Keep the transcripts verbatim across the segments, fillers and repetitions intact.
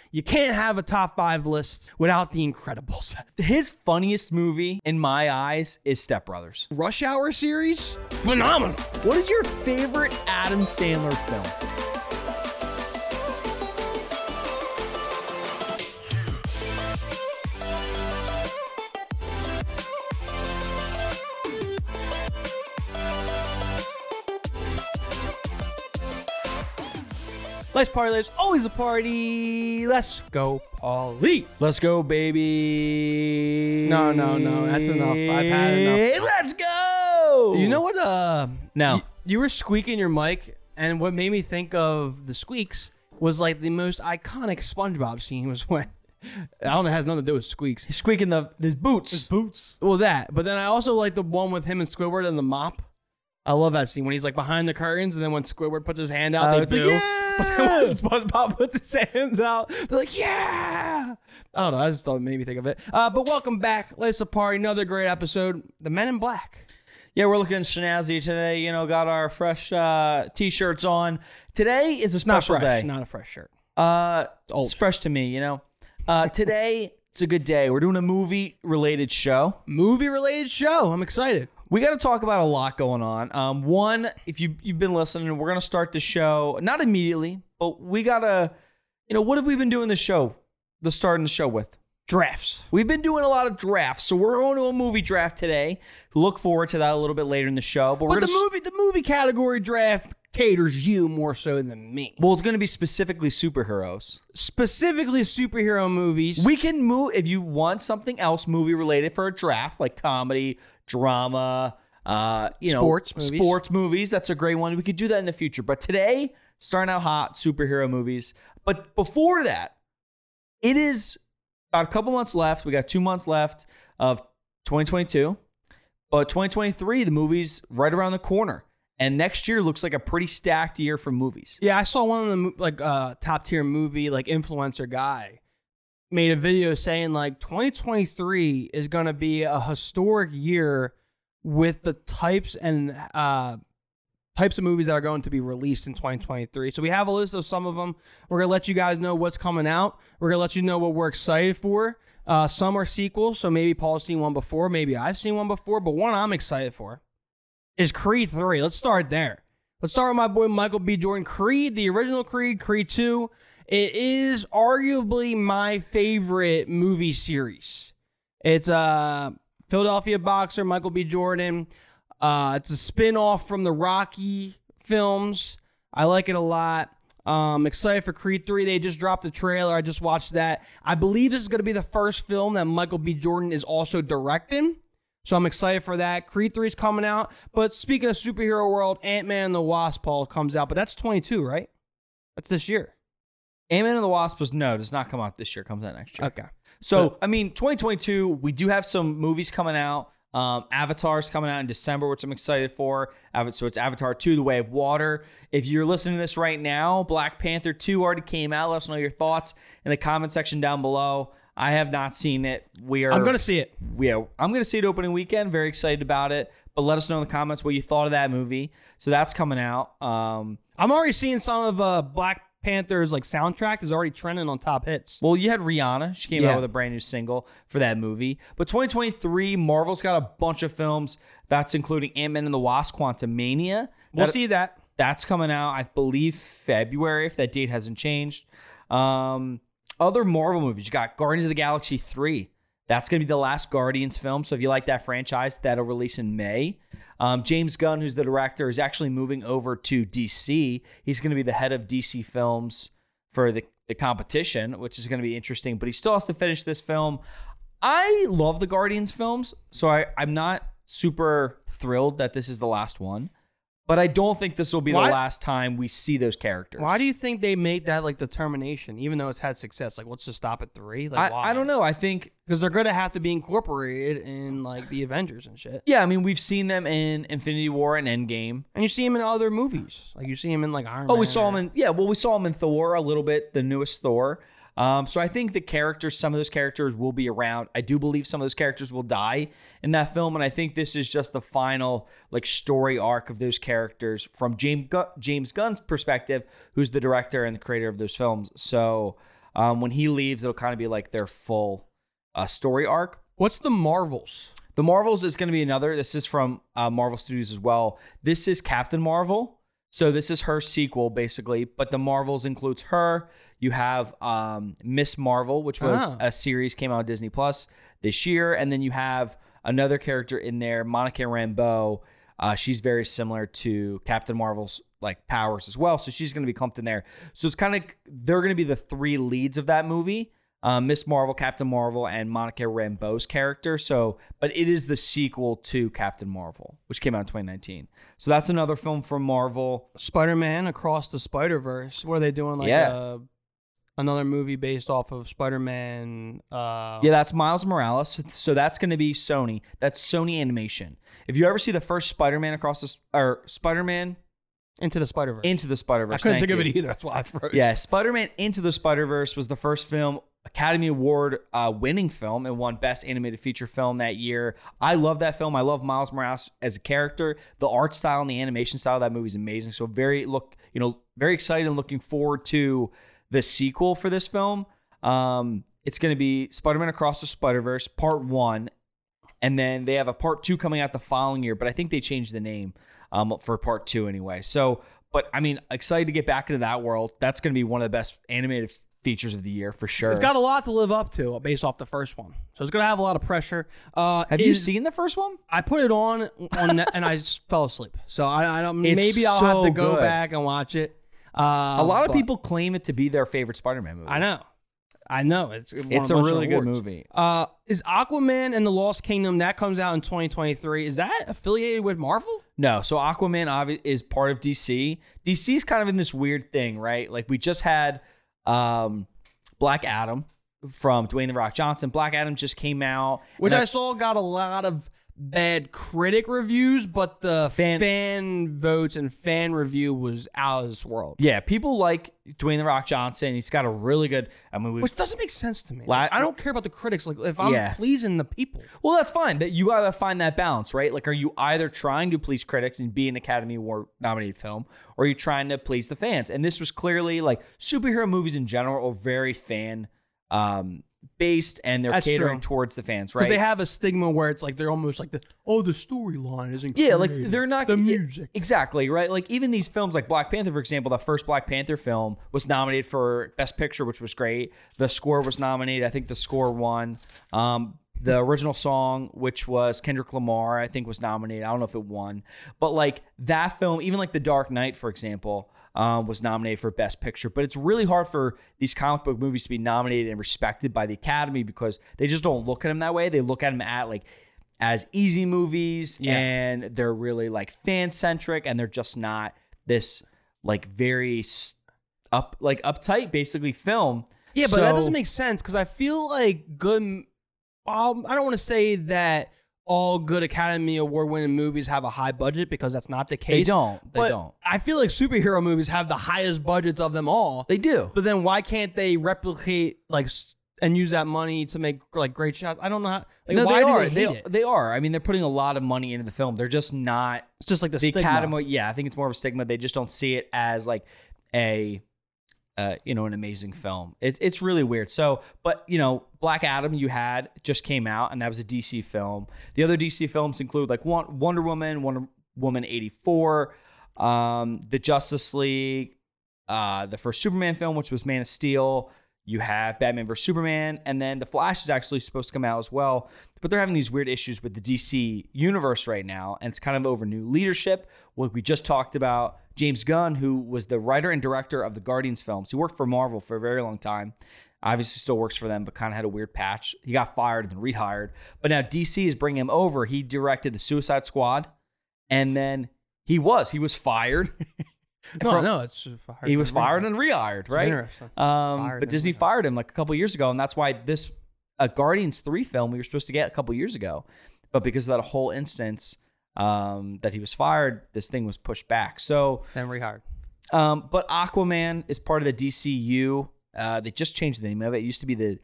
You can't have a top five list without The Incredibles. His funniest movie, in my eyes, is Step Brothers. Rush Hour series? Phenomenal. What is your favorite Adam Sandler film? Let's party, there's always a party. Let's go, Paulie. Let's go, baby. No, no, no. That's enough. I've had enough. Let's go. You know what? Uh, No. You, you were squeaking your mic, and what made me think of the squeaks was like the most iconic SpongeBob scene was when, I don't know, it has nothing to do with squeaks. He's squeaking the his boots. His boots. Well, that. But then I also like the one with him and Squidward and the mop. I love that scene when he's like behind the curtains, and then when Squidward puts his hand out, Uh, they it's like, boo. yeah! But then when SpongeBob puts his hands out, they're like, yeah! I don't know. I just thought it made me think of it. Uh, but welcome back. Let's party. Another great episode. The Men in Black. Yeah, we're looking snazzy today. You know, got our fresh uh, t-shirts on. Today is a Not special fresh. day. Not a fresh shirt. Uh, old. It's fresh to me, you know. Uh, today, it's a good day. We're doing a movie-related show. Movie-related show. I'm excited. We got to talk about a lot going on. Um, one, if you, you've been listening, we're going to start the show, not immediately, but we got to, you know, what have we been doing the show, the starting the show with? Drafts. We've been doing a lot of drafts, so we're going to a movie draft today. Look forward to that a little bit later in the show. But, we're But the gonna, movie, the movie category draft caters you more so than me. Well, it's going to be specifically superheroes. Specifically superhero movies. We can move, if you want something else movie-related for a draft, like comedy, drama, uh, you know, Sports movies. sports movies. That's a great one. We could do that in the future. But today, starting out hot, superhero movies. But before that, it is about a couple months left. We got two months left of twenty twenty-two. But twenty twenty-three, the movie's right around the corner. And next year looks like a pretty stacked year for movies. Yeah, I saw one of the mo- like uh, top tier movie like influencer guy made a video saying like twenty twenty-three is gonna be a historic year with the types and uh, types of movies that are going to be released in twenty twenty-three. So we have a list of some of them. We're gonna let you guys know what's coming out. We're gonna let you know what we're excited for. Uh, some are sequels, so maybe Paul's seen one before, maybe I've seen one before, but one I'm excited for is Creed three. Let's start there. Let's start with my boy Michael B. Jordan. Creed, the original Creed, Creed two. It is arguably my favorite movie series. It's a Philadelphia boxer, Michael B. Jordan. Uh, it's a spin-off from the Rocky films. I like it a lot. Um, excited for Creed three. They just dropped the trailer. I just watched that. I believe this is going to be the first film that Michael B. Jordan is also directing. So I'm excited for that. Creed three is coming out. But speaking of superhero world, Ant-Man and the Wasp, Paul, comes out. But that's twenty-two, right? That's this year. Ant-Man and the Wasp was no, does not come out this year. Comes out next year. Okay. So, But- I mean, twenty twenty-two, we do have some movies coming out. Um, Avatar's coming out in December, which I'm excited for. Ava- So it's Avatar two, The Way of Water. If you're listening to this right now, Black Panther two already came out. Let us know your thoughts in the comment section down below. I have not seen it. We are. I'm going to see it. Yeah, I'm going to see it opening weekend. Very excited about it. But let us know in the comments what you thought of that movie. So that's coming out. Um, I'm already seeing some of uh, Black Panther's like soundtrack is already trending on top hits. Well, you had Rihanna. She came Yeah. out with a brand new single for that movie. But twenty twenty-three, Marvel's got a bunch of films. That's including Ant-Man and the Wasp, Quantumania. We'll That- see that. That's coming out, I believe, February, if that date hasn't changed. Um, other Marvel movies. You got Guardians of the Galaxy three. That's going to be the last Guardians film. So if you like that franchise, that'll release in May. Um, James Gunn, who's the director, is actually moving over to D C. He's going to be the head of D C Films for the, the competition, which is going to be interesting. But he still has to finish this film. I love the Guardians films, so I, I'm not super thrilled that this is the last one. But I don't think this will be Why- the last time we see those characters. Why do you think they made that like determination, even though it's had success? Like, let's just stop at three. Like, I, why? I don't know. I think, Because they're gonna have to be incorporated in like the Avengers and shit. yeah, I mean, we've seen them in Infinity War and Endgame. And you see him in other movies. Like you see him in like Iron Oh, Man. we saw or- him in, yeah, well, we saw him in Thor a little bit, the newest Thor. Um, so I think the characters, some of those characters will be around. I do believe some of those characters will die in that film, and I think this is just the final like story arc of those characters from James Gu- James Gunn's perspective, who's the director and the creator of those films. So Um, when he leaves, it'll kind of be like their full uh, story arc. What's the Marvels? The Marvels is going to be another. This is from uh, Marvel Studios as well. This is Captain Marvel. So this is her sequel, basically. But the Marvels includes her. You have um, Miss Marvel, which was Ah. a series, came out on Disney Plus this year. And then you have another character in there, Monica Rambeau. Uh, she's very similar to Captain Marvel's like powers as well. So she's going to be clumped in there. So it's kind of, they're going to be the three leads of that movie. Um, Miss Marvel, Captain Marvel, and Monica Rambeau's character. So, but it is the sequel to Captain Marvel, which came out in twenty nineteen. So that's another film from Marvel. Spider-Man Across the Spider-Verse. What are they doing? Like Yeah. a, another movie based off of Spider-Man. Uh, Yeah, that's Miles Morales. So that's going to be Sony. That's Sony Animation. If you ever see the first Spider-Man Across the or Spider-Man Into the Spider-Verse. Into the Spider-Verse, I couldn't thank think of you. it either. That's why I froze. Yeah, Spider-Man Into the Spider-Verse was the first film, Academy Award uh, winning film, and won Best Animated Feature Film that year. I love that film. I love Miles Morales as a character. The art style and the animation style of that movie is amazing. So very look, you know, very excited and looking forward to the sequel for this film. Um, it's going to be Spider-Man Across the Spider-Verse Part One, and then they have a Part Two coming out the following year. But I think they changed the name um, for Part Two anyway. So, but I mean, excited to get back into that world. That's going to be one of the best animated features of the year for sure. It's got a lot to live up to based off the first one. So it's going to have a lot of pressure. Uh, Have you is- seen the first one? I put it on on net and I just fell asleep. So I, I don't. It's maybe I'll have so to go good. back and watch it. Uh, A lot of but- people claim it to be their favorite Spider-Man movie. I know. I know. It's won It's a bunch of really good awards. movie. Uh, is Aquaman and the Lost Kingdom that comes out in twenty twenty-three? Is that affiliated with Marvel? No, so Aquaman obvi- is part of D C. D C is kind of in this weird thing, right? Like we just had um, Black Adam from Dwayne The Rock Johnson. Black Adam just came out. Which and I saw got a lot of bad critic reviews, but the Fan- fan, votes and fan review was out of this world. Yeah, people like Dwayne The Rock Johnson. He's got a really good. I mean, we Which doesn't make sense to me. La- Like, I don't care about the critics. Like if I'm Yeah. pleasing the people. Well, that's fine. That you gotta find that balance, right? Like, are you either trying to please critics and be an Academy Award nominated film, or are you trying to please the fans? And this was clearly like superhero movies in general are very fan um, based, and they're That's catering true. towards the fans, Because right? they have a stigma where it's like they're almost like the oh the storyline isn't Yeah, like creative. they're not the yeah, music. exactly right. Like even these films, like Black Panther, for example, the first Black Panther film was nominated for Best Picture, which was great. The score was nominated. I think the score won. Um, the original song, which was Kendrick Lamar, I think was nominated. I don't know if it won, but like that film, even like The Dark Knight, for example, um, was nominated for Best Picture. But it's really hard for these comic book movies to be nominated and respected by the Academy because they just don't look at them that way. They look at them at like as easy movies, Yeah. and they're really like fan centric, and they're just not this like very s- up like uptight basically film. Yeah, but that So- doesn't make sense because I feel like good. Um, I don't want to say that all good Academy Award winning movies have a high budget because that's not the They case. don't. They but don't. I feel like superhero movies have the highest budgets of them all. They do. But then why can't they replicate like s- and use that money to make like great shots? I don't know. How, like no, why they do are. they hate They, it? they are. I mean, they're putting a lot of money into the film. They're just not It's just like the, the stigma. Academy. Yeah, I think it's more of a stigma. They just don't see it as like a, uh, you know, an amazing film. It's it's really weird. So, but you know, Black Adam you had just came out, and that was a D C film. The other D C films include like Won- Wonder Woman, Wonder Woman eighty-four, um, the Justice League, uh, the first Superman film, which was Man of Steel. You have Batman versus Superman, and then The Flash is actually supposed to come out as well. But they're having these weird issues with the D C universe right now, and it's kind of over new leadership. Like we just talked about James Gunn, who was the writer and director of the Guardians films. He worked for Marvel for a very long time. Obviously still works for them, but kind of had a weird patch. He got fired and then rehired. But now D C is bringing him over. He directed the Suicide Squad, and then he was. He was fired. No, From- no, it's just fired He was and fired rehired. and rehired, right? Interesting. Um, Fired but and Disney rehired. fired him like a couple years ago, and that's why this uh, Guardians three film we were supposed to get a couple years ago, but because of that whole instance um, that he was fired, this thing was pushed back. So, Then rehired. um, but Aquaman is part of the D C U. Uh, they just changed the name of it. It used to be the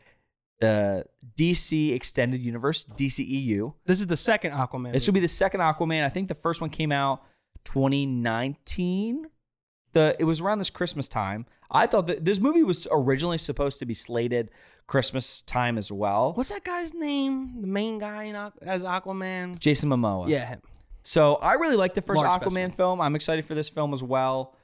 the D C Extended Universe, D C E U. This is the second Aquaman. This will be the second Aquaman. I think the first one came out twenty nineteen. the it was around this Christmas time. I thought that this movie was originally supposed to be slated Christmas time as well. What's that guy's name? The main guy in, Aqu- as Aquaman? Jason Momoa. Yeah, him. So I really liked the first Large Aquaman specimen. film. I'm excited for this film as well.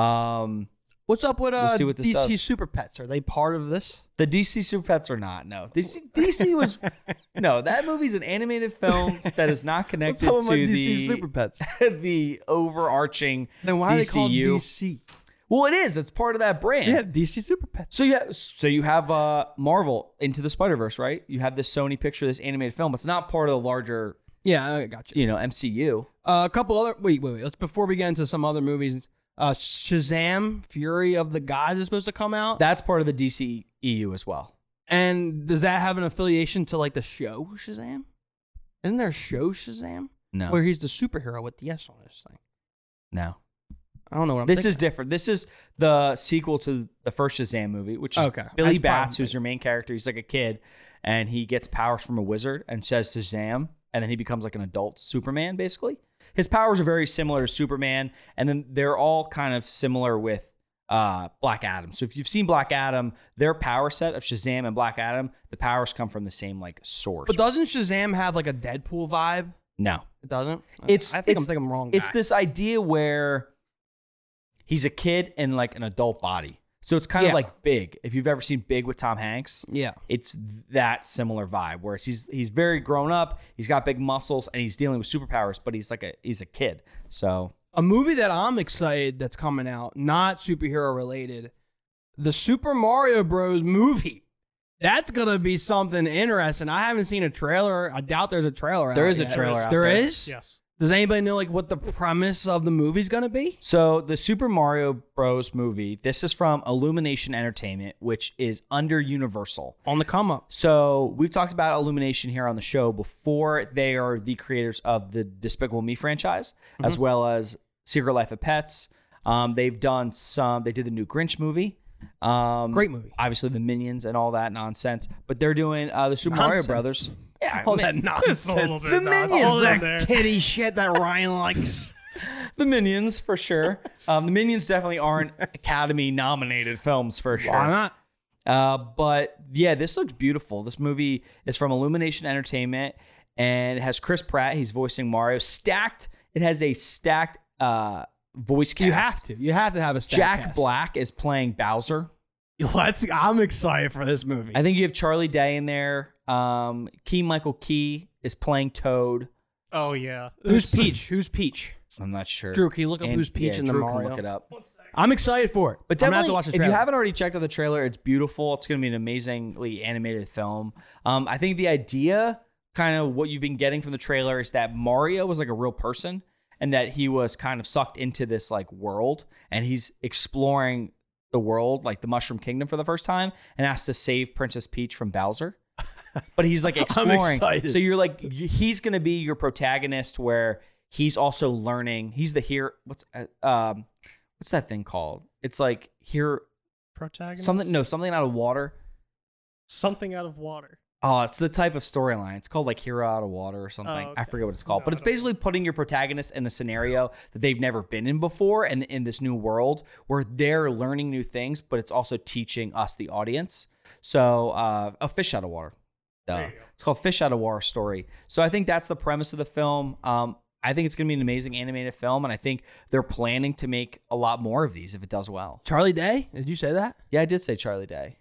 Um, What's up with uh, We'll see what this D C does. Super Pets? Are they part of this? the D C Super Pets are not. No, D C, D C was no. That movie's an animated film that is not connected What's up to with my D C the Super Pets? the overarching Then why D are they C called U. D C? Well, it is. It's part of that brand. Yeah, D C Super Pets. So yeah, so you have uh, Marvel Into the Spider-Verse, right? You have this Sony picture, this animated film. It's not part of the larger, Yeah, I got you. you know, M C U. Uh, a couple other. Wait, wait, wait. Let's before we get into some other movies. Uh, Shazam: Fury of the Gods is supposed to come out. That's part of the D C E U as well. And does that have an affiliation to like the show Shazam? Isn't there a show Shazam No, where he's the superhero with the S on his thing? no. I don't know what I'm This thinking. is different. This is the sequel to the first Shazam movie, which is Okay. I Billy was probably Bats, who's thinking- your main character. He's like a kid, and he gets powers from a wizard and says Shazam, and then he becomes like an adult Superman, basically. His powers are very similar to Superman, and then they're all kind of similar with uh, Black Adam. So if you've seen Black Adam, their power set of Shazam and Black Adam, the powers come from the same like source. But doesn't Shazam have like a Deadpool vibe? no, It doesn't. It's- I think it's- I'm thinking I'm wrong. it's guy. this idea where he's a kid in like an adult body. So it's kind Yeah. of like Big. If you've ever seen Big with Tom Hanks, Yeah. it's that similar vibe where he's he's very grown up, he's got big muscles, and he's dealing with superpowers, but he's like a he's a kid. So A movie that I'm excited that's coming out, not superhero related, the Super Mario Bros. Movie. That's gonna be something interesting. I haven't seen a trailer. I doubt there's a trailer. There out is a yet. trailer out There there. is? Yes. Does anybody know like what the premise of the movie's gonna be? So the Super Mario Bros. Movie, this is from Illumination Entertainment, which is under Universal. On the come up. So we've talked about Illumination here on the show before. They are the creators of the Despicable Me franchise, as well as Secret Life of Pets. Um, they've done some. They did the new Grinch movie. Um, Great movie. Obviously, the Minions and all that nonsense. But they're doing uh, the Super Mario Nonsense. Brothers. Yeah, All I that mean, It's a little nonsense. bit The nonsense Minions in are there. Kitty shit that Ryan likes. the Minions for sure. Um, the Minions definitely aren't Academy nominated films for sure. Why not? Uh, but yeah, this looks beautiful. This movie is from Illumination Entertainment, and it has Chris Pratt. He's voicing Mario. Stacked. It has a stacked uh, voice cast. You have to. You have to have a stack Jack cast. Black is playing Bowser. Let's. I'm excited for this movie. I think you have Charlie Day in there. Um, Key Michael Key is playing Toad. Oh yeah. Who's Peach? Who's Peach? I'm not sure. Drew, can you look up And- who's Peach yeah, in the Drew can Mario? look it up. I'm excited for it. But I'm gonna have definitely, to watch the if you trailer. haven't already checked out the trailer, it's beautiful. It's going to be an amazingly animated film. Um, I think the idea, kind of what you've been getting from the trailer, is that Mario was like a real person, and that he was kind of sucked into this like world, and he's exploring the world, like the Mushroom Kingdom, for the first time, and has to save Princess Peach from Bowser. But he's like exploring. excited. So you're like, he's going to be your protagonist, where he's also learning. He's the hero. What's uh, um, what's that thing called? It's like here Protagonist. something. No, something out of water. Something out of water. Oh, it's the type of storyline. It's called like Hero Out of Water or something. Oh, I okay. forget what it's called. No, but I it's don't know. basically putting your protagonist in a scenario that they've never been in before, and in this new world where they're learning new things, but it's also teaching us, the audience. So, uh, a fish out of water. Duh. There you go. It's called Fish Out of Water Story. So I think that's the premise of the film. Um, I think it's going to be an amazing animated film, and I think they're planning to make a lot more of these if it does well. Charlie Day? Did you say that? Yeah, I did say Charlie Day.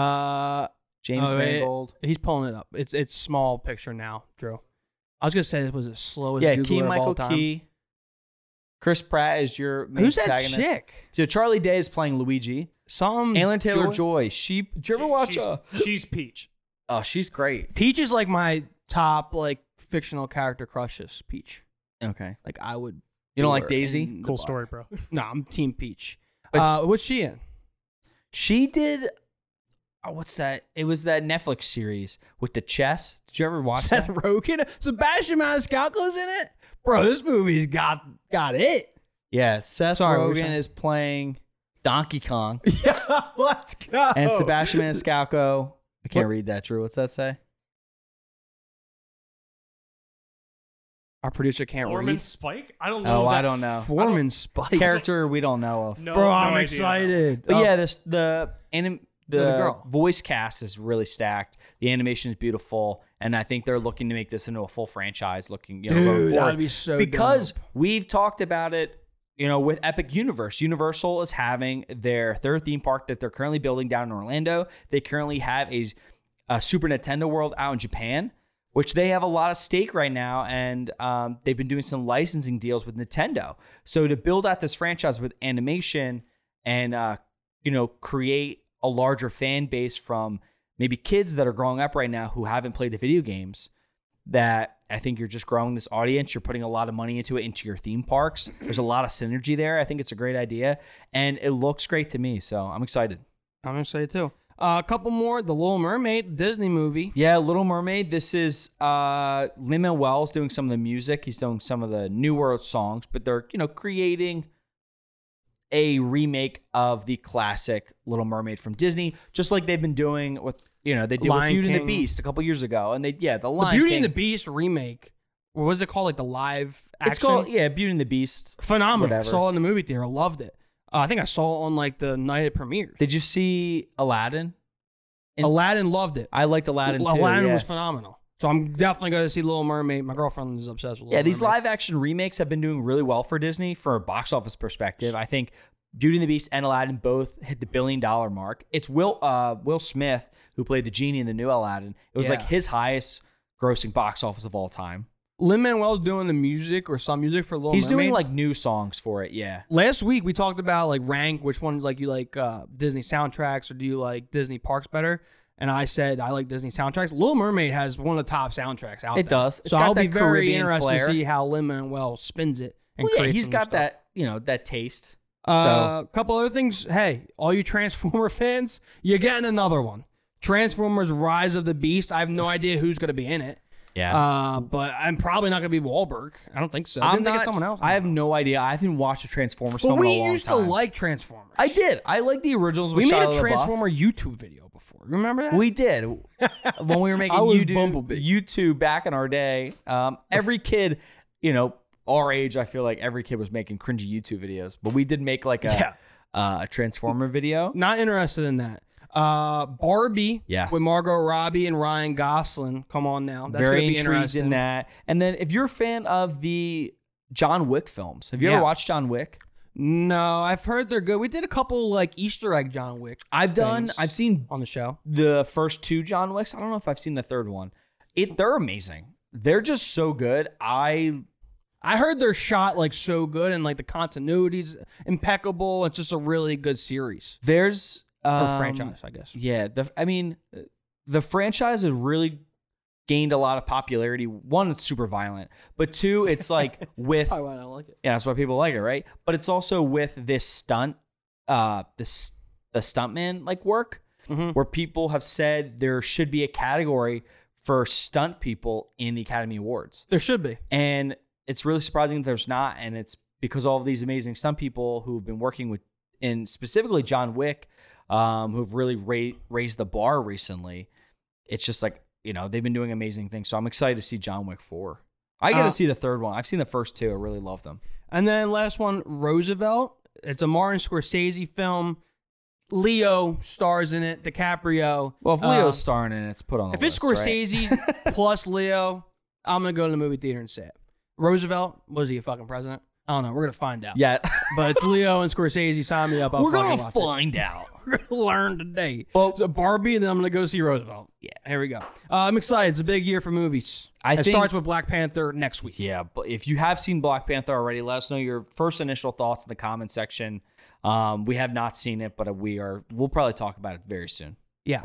Uh, James oh, wait. Mangold. He's pulling it up. It's it's small picture now, Drew. I was gonna say it was the slowest. Yeah, Googler Key of all Michael time. Key. Chris Pratt is your main Who's that protagonist. chick? So Charlie Day is playing Luigi. Some Alan Taylor Joy- Joy. She. Did you ever watch? She's, Uh, she's Peach. oh, she's great. Peach is like my top like fictional character crushes. Peach. Okay. Like I would. You don't do like her Daisy? in the Cool bar. story, bro. No, I'm Team Peach. But- uh, what's she in? She did. Oh, what's that? It was that Netflix series with the chess. Did you ever watch Seth that? Rogen. Sebastian Maniscalco's in it. Bro, this movie's got got it. Yeah, Seth Sorry, what were you Rogen saying? is playing Donkey Kong, Yeah, let's go. and Sebastian Maniscalco. I can't What? read that. Drew, what's that say? Our producer can't Foreman read. Spike? I don't know. Oh, that- I don't know. Foreman Spike. Character we don't know of. No, Bro, no I'm idea. excited. But Oh, yeah, this the anim the, The girl. voice cast is really stacked. The animation is beautiful, and I think they're looking to make this into a full franchise. Looking, you know, going dude, that forward. would be so because dope. we've talked about it. You know, with Epic Universe, Universal is having their third theme park that they're currently building down in Orlando. They currently have a, a Super Nintendo World out in Japan, which they have a lot of stake right now, and um, they've been doing some licensing deals with Nintendo. So to build out this franchise with animation and uh, you know, create a larger fan base from maybe kids that are growing up right now who haven't played the video games, that I think you're just growing this audience. You're putting a lot of money into it, into your theme parks. There's a lot of synergy there. I think it's a great idea, and it looks great to me. So I'm excited. I'm excited too. Uh, a couple more. The Little Mermaid, Disney movie. Yeah, Little Mermaid. This is uh, Lin-Manuel's doing some of the music. He's doing some of the newer songs, but they're, you know, creating a remake of the classic Little Mermaid from Disney, just like they've been doing with, you know, they did Lion with Beauty and King. the Beast a couple years ago, and they yeah, the The Lion Beauty King. and the Beast remake. What was it called? Like the live action? It's called yeah, Beauty and the Beast. Phenomenal. whatever. Saw it in the movie theater. Loved it. Uh, I think I saw it on like the night it premiered. Did you see Aladdin? And- Aladdin loved it. I liked Aladdin too. Aladdin yeah. was phenomenal. So I'm definitely going to see Little Mermaid. My girlfriend is obsessed with Little Yeah, these Mermaid. live action remakes have been doing really well for Disney for a box office perspective. I think Beauty and the Beast and Aladdin both hit the billion dollar mark. It's Will uh, Will Smith who played the genie in the new Aladdin. It was Yeah. like his highest grossing box office of all time. Lin-Manuel's doing the music or some music for Little He's Mermaid. doing like new songs for it. Yeah. Last week we talked about like rank which one like you like uh, Disney soundtracks or do you like Disney parks better? And I said I like Disney soundtracks. Little Mermaid has one of the top soundtracks out It there. does. It's so got I'll be that very Caribbean interested flair. to see how Lin-Manuel spins it and Well, yeah, creates he's some got stuff. that, you know, that taste. Uh, a couple other things. Hey, all you Transformer fans, you're getting another one. Transformers: Rise of the Beast. I have no idea who's going to be in it. Yeah. Uh, but I'm probably not going to be Wahlberg. I don't think so. I I'm didn't think not, it's someone else. I have no idea. I haven't watched a Transformers But film we in a long used time. to like Transformers. I did. I like the originals with We made Shia a LaBeouf. Transformer YouTube video before. Remember that? We did when we were making I was YouTube, Bumblebee. YouTube back in our day. Um, every kid, you know, our age, I feel like every kid was making cringy YouTube videos, but we did make like a, Yeah. uh, a Transformer video. Not interested in that. Uh, Barbie. Yes. With Margot Robbie and Ryan Gosling. Come on now. That's Very gonna be intrigued interesting. in that. And then if you're a fan of the John Wick films, have you Yeah. ever watched John Wick? No, I've heard they're good. We did a couple like Easter egg John Wick. I've done. things I've seen on the show. the first two John Wicks. I don't know if I've seen the third one. It they're amazing. They're just so good. I I heard they're shot like so good and like the continuity's impeccable. It's just a really good series there's or um, franchise, I guess. Yeah, the I mean, the franchise has really gained a lot of popularity. One, it's super violent, but two, it's like with Probably why I don't like it. yeah, that's why people like it, right? But it's also with this stunt, uh, this the stuntman like work, Mhm. where people have said there should be a category for stunt people in the Academy Awards, There should be. and it's really surprising that there's not, and it's because all of these amazing stunt people who've been working with, and specifically John Wick, um, who've really ra- raised the bar recently. It's just like, you know, they've been doing amazing things. So I'm excited to see John Wick four. I got to Uh, see the third one. I've seen the first two. I really love them. And then last one, Roosevelt. It's a Martin Scorsese film. Leo stars in it. DiCaprio. Well, if Uh, Leo's starring in it, it's put on the if it's list, right? Scorsese plus Leo, I'm gonna go to the movie theater and see it. Roosevelt, was he a fucking president? I don't know. We're gonna find out. Yeah. But it's Leo and Scorsese. Sign me up. I'll We're fucking going to watch it. find out. We're gonna learn today. Well- so Barbie, and then I'm gonna go see Roosevelt. Yeah, here we go. Uh, I'm excited. It's a big year for movies. I it think- starts with Black Panther next week. Yeah, but if you have seen Black Panther already, let us know your first initial thoughts in the comment section. Um, we have not seen it, but we are. We'll probably talk about it very soon. Yeah,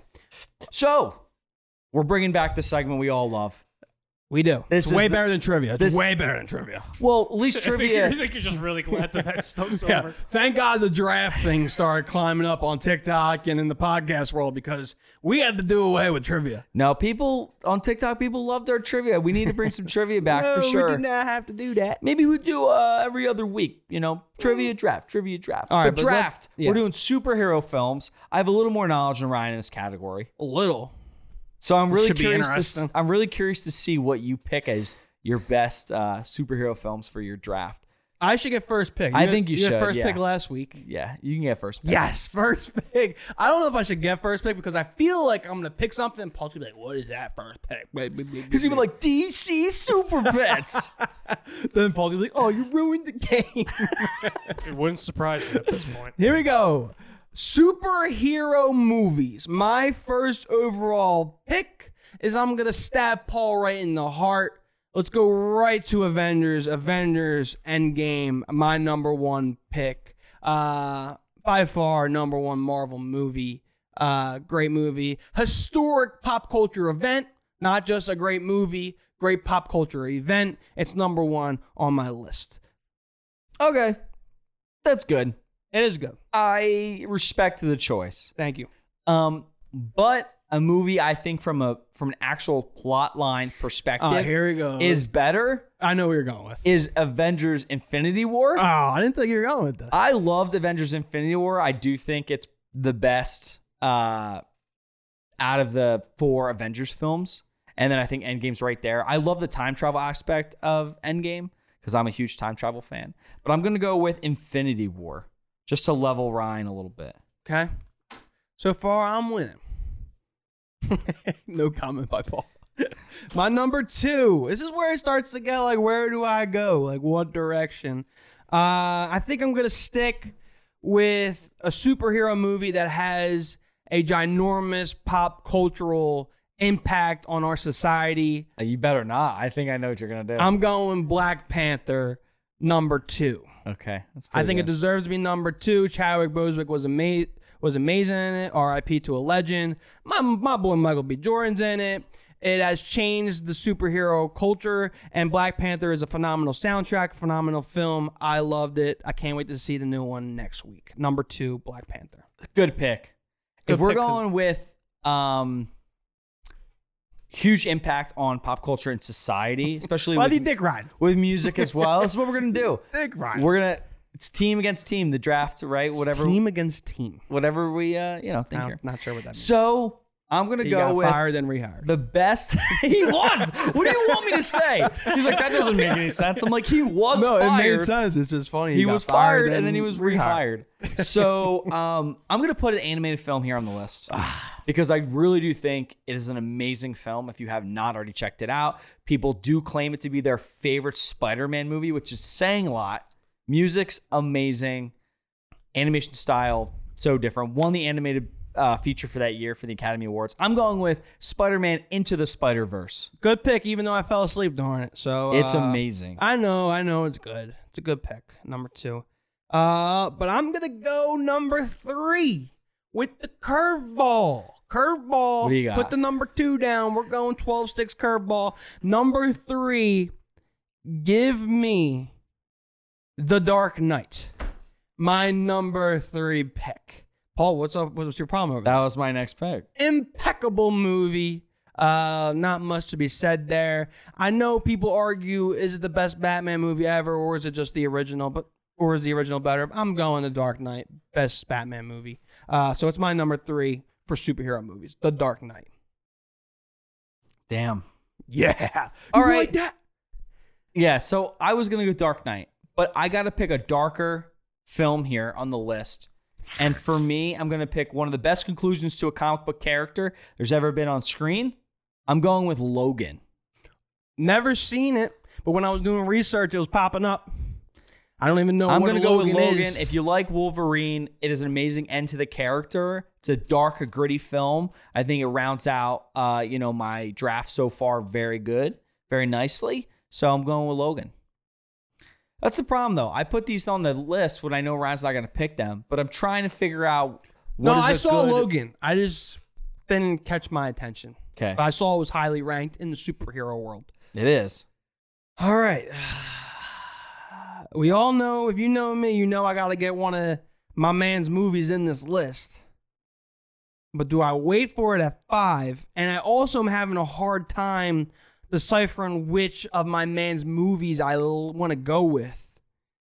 So we're bringing back the segment we all love. we do. This it's is way the- better than trivia. It's this- way better than trivia. Well, at least I think, trivia. you're, I think you're just really glad that that stuff's Yeah. over. Thank God the draft thing started climbing up on TikTok and in the podcast world because we had to do away with trivia. No, people on TikTok, people loved our trivia. We need to bring some trivia back for sure. We do not have to do that. Maybe we do uh, every other week, you know, trivia draft, trivia draft. All right, but but draft. let's- yeah. We're doing superhero films. I have a little more knowledge than Ryan in this category, A little. so I'm really should be curious. To, interesting. s- I'm really curious to see what you pick as your best uh, superhero films for your draft. I should get first pick. I You- think you had should, first yeah. pick last week. Yeah, you can get first pick. Yes, first pick. I don't know if I should get first pick because I feel like I'm gonna pick something. And Paul's gonna be like, "What is that first pick?" He's even like D C Super Pets. then Paul's gonna be like, "Oh, you ruined the game." It wouldn't surprise me at this point. Here we go. Superhero movies. My first overall pick is I'm gonna stab Paul right in the heart. Let's go right to Avengers. Avengers Endgame, my number one pick. Uh, by far, number one Marvel movie. Uh, great movie. Historic pop culture event. Not just a great movie, great pop culture event. It's number one on my list. Okay, that's good. It is good. I respect the choice. Thank you. Um, but a movie I think from a from an actual plot line perspective Uh, here we go. is better I know where you're going with. is Avengers Infinity War. Oh, I didn't think you were going with this. I loved Avengers Infinity War. I do think it's the best uh, out of the four Avengers films. And then I think Endgame's right there. I love the time travel aspect of Endgame because I'm a huge time travel fan. But I'm going to go with Infinity War just to level Ryan a little bit. Okay. So far, I'm winning. No comment by Paul. My number two. This is where it starts to get like, where do I go? Like, what direction? Uh, I think I'm going to stick with a superhero movie that has a ginormous pop cultural impact on our society. Uh, You better not. I think I know what you're going to do. I'm going Black Panther, number two. okay. That's I think pretty it deserves to be number two. Chadwick Boseman was ama- was amazing in it. R I P to a legend. My my boy Michael B. Jordan's in it. It has changed the superhero culture, and Black Panther is a phenomenal soundtrack, phenomenal film. I loved it. I can't wait to see the new one next week. Number two, Black Panther. good pick. Good if we're pick, 'cause- going with um, huge impact on pop culture and society, especially Why with, do you Dick Ryan? with music as well, this is what we're gonna do. Dick Ryan. We're gonna it's team against team, the draft, right? Whatever, Team against team. whatever we uh, you know think No, here. not sure what that means. So I'm gonna He go got with fired and rehired. the best. He was. What do you want me to say? He's like, that doesn't make any sense. I'm like, he was fired. sense. It's just funny. He, was fired, and then he was rehired. So um, I'm gonna put an animated film here on the list because I really do think it is an amazing film. If you have not already checked it out, people do claim it to be their favorite Spider-Man movie, which is saying a lot. Music's amazing, animation style so different. Won the animated uh, feature for that year for the Academy Awards. I'm going with Spider-Man Into the Spider-Verse. Good pick, even though I fell asleep during it. So It's uh, amazing. I know, I know, it's good. It's a good pick, number two. Uh, but I'm gonna go number three with the curveball. Curveball. What do you got? Put the number two down. We're going twelve six curveball. Number three. Give me The Dark Knight. My number three pick. Paul, what's up? What's your problem over there? That was my next pick. Impeccable movie. Uh, not much to be said there. I know people argue, is it the best Batman movie ever, or is it just the original? But or is the original better? I'm going The Dark Knight, best Batman movie. Uh, so it's my number three for superhero movies, The Dark Knight. Damn. Yeah. All You right. like that? Yeah, so I was going to go Dark Knight, but I got to pick a darker film here on the list. And for me, I'm going to pick one of the best conclusions to a comic book character there's ever been on screen. I'm going with Logan. Never seen it, but when I was doing research, it was popping up. I don't even know I'm what going to go with Logan Logan. is. If you like Wolverine, it is an amazing end to the character. It's a dark, a gritty film. I think it rounds out, uh, you know, my draft so far very good, very nicely. So I'm going with Logan. That's the problem, though. I put these on the list when I know Ryan's not going to pick them, but I'm trying to figure out what no, is I a saw good- Logan. I just didn't catch my attention. Okay, But I saw it was highly ranked in the superhero world. it is. All right. We all know, if you know me, you know I got to get one of my man's movies in this list. But do I wait for it at five? And I also am having a hard time deciphering which of my man's movies I l- want to go with.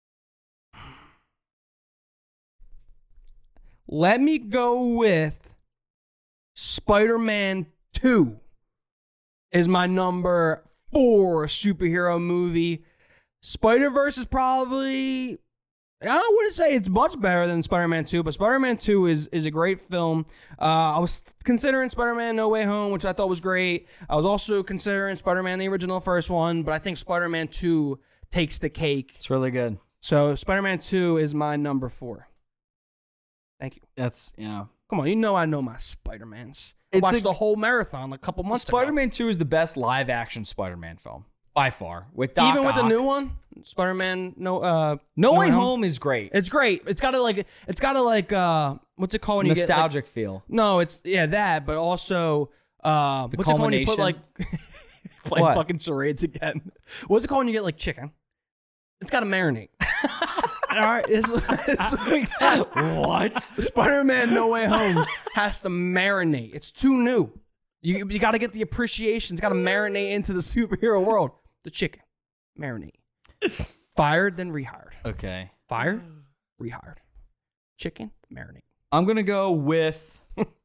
Let me go with Spider-Man two is my number for a superhero movie. Spider-Verse is probably, I wouldn't say it's much better than Spider-Man two, but Spider-Man two is, is a great film. Uh, I was considering Spider-Man No Way Home, which I thought was great. I was also considering Spider-Man the original first one, but I think Spider-Man two takes the cake. It's really good. So Spider-Man two is my number four. Thank you. That's, yeah. Come on, you know I know my Spider-Mans. I It's watched a- the whole marathon a couple months ago. Spider-Man two is the best live-action Spider-Man film by far. With Doc Even with the Ock. new one, Spider-Man No uh No Way Home? Home is great. It's great. It's got a like it's got a like uh what's it called when you get like, Nostalgic feel. no, it's yeah that, but also uh what's it called when you put like culmination? playing What? fucking charades again. What's it called when you get like chicken? It's got to marinate. All right, it's, it's What? Spider-Man No Way Home has to marinate. It's too new. You you got to get the appreciation. It's got to marinate into the superhero world. The chicken, marinate. Fired, then rehired. Okay. Fired, rehired. Chicken, marinate. I'm going to go with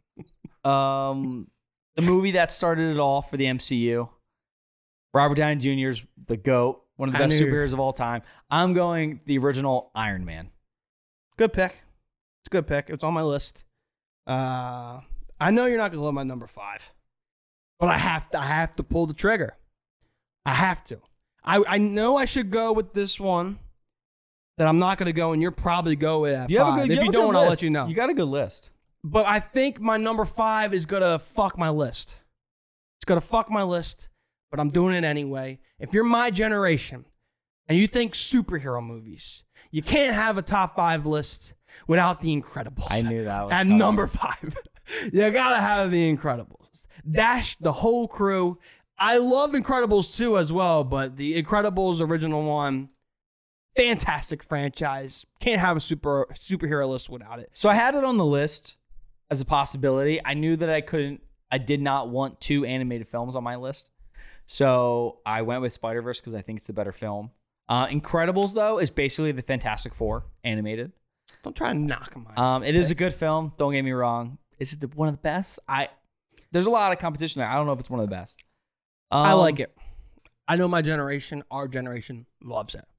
um, the movie that started it all for the M C U. Robert Downey Junior's the GOAT, one of the I best knew- superheroes of all time. I'm going the original Iron Man. Good pick. It's a good pick. It's on my list. Uh, I know you're not gonna love my number five, but I have to. I have to pull the trigger. I have to. I I know I should go with this one that I'm not gonna go, and you're probably go with at You have five. a good, if you you have a good don't, I'll let list. you know. You got a good list. But I think my number five is gonna fuck my list. It's gonna fuck my list, but I'm doing it anyway. If you're my generation and you think superhero movies, you can't have a top five list without The Incredibles. I knew that was At coming. number five, you gotta have The Incredibles. Dash, the whole crew. I love Incredibles two as well, but The Incredibles original one, fantastic franchise. Can't have a super superhero list without it. So I had it on the list as a possibility. I knew that I couldn't, I did not want two animated films on my list. So I went with Spider-Verse because I think it's the better film. Uh, Incredibles, though, is basically the Fantastic Four animated. Don't try to knock my. Um, it is a good film. Don't get me wrong. Is it the, one of the best? I There's a lot of competition there. I don't know if it's one of the best. Um, I like it. I know my generation, our generation, loves it.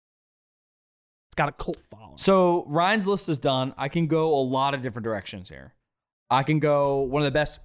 It's got a cult following. So Ryan's list is done. I can go a lot of different directions here. I can go one of the best.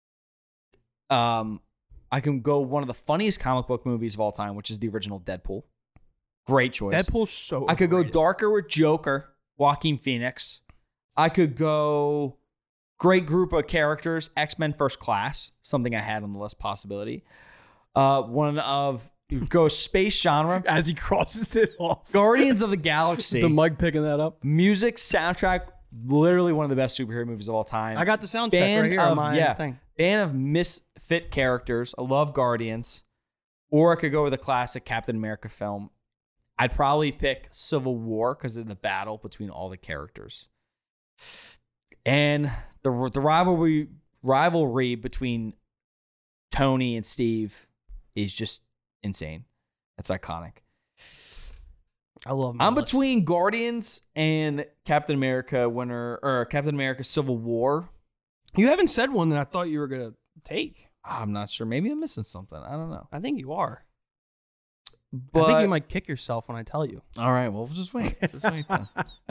Um, I can go one of the funniest comic book movies of all time, which is the original Deadpool. Great choice. Deadpool's so. I could go overrated. darker with Joker, Joaquin Phoenix. I could go great group of characters, X-Men First Class, something I had on the list possibility. Uh, one of go space genre, as he crosses it off. Guardians of the Galaxy. Is the mic picking that up? Music, soundtrack, literally one of the best superhero movies of all time. I got the soundtrack Band right here of, on my yeah, thing. band of misfit characters. I love Guardians. Or I could go with a classic Captain America film. I'd probably pick Civil War because of the battle between all the characters. And the the rivalry rivalry between Tony and Steve is just insane. That's iconic. I love. My I'm list. between Guardians and Captain America Winter or Captain America Civil War. You haven't said one that I thought you were gonna take. I'm not sure. Maybe I'm missing something. I don't know. I think you are. But I think you might kick yourself when I tell you. all right, well, we'll just wait. Just wait then.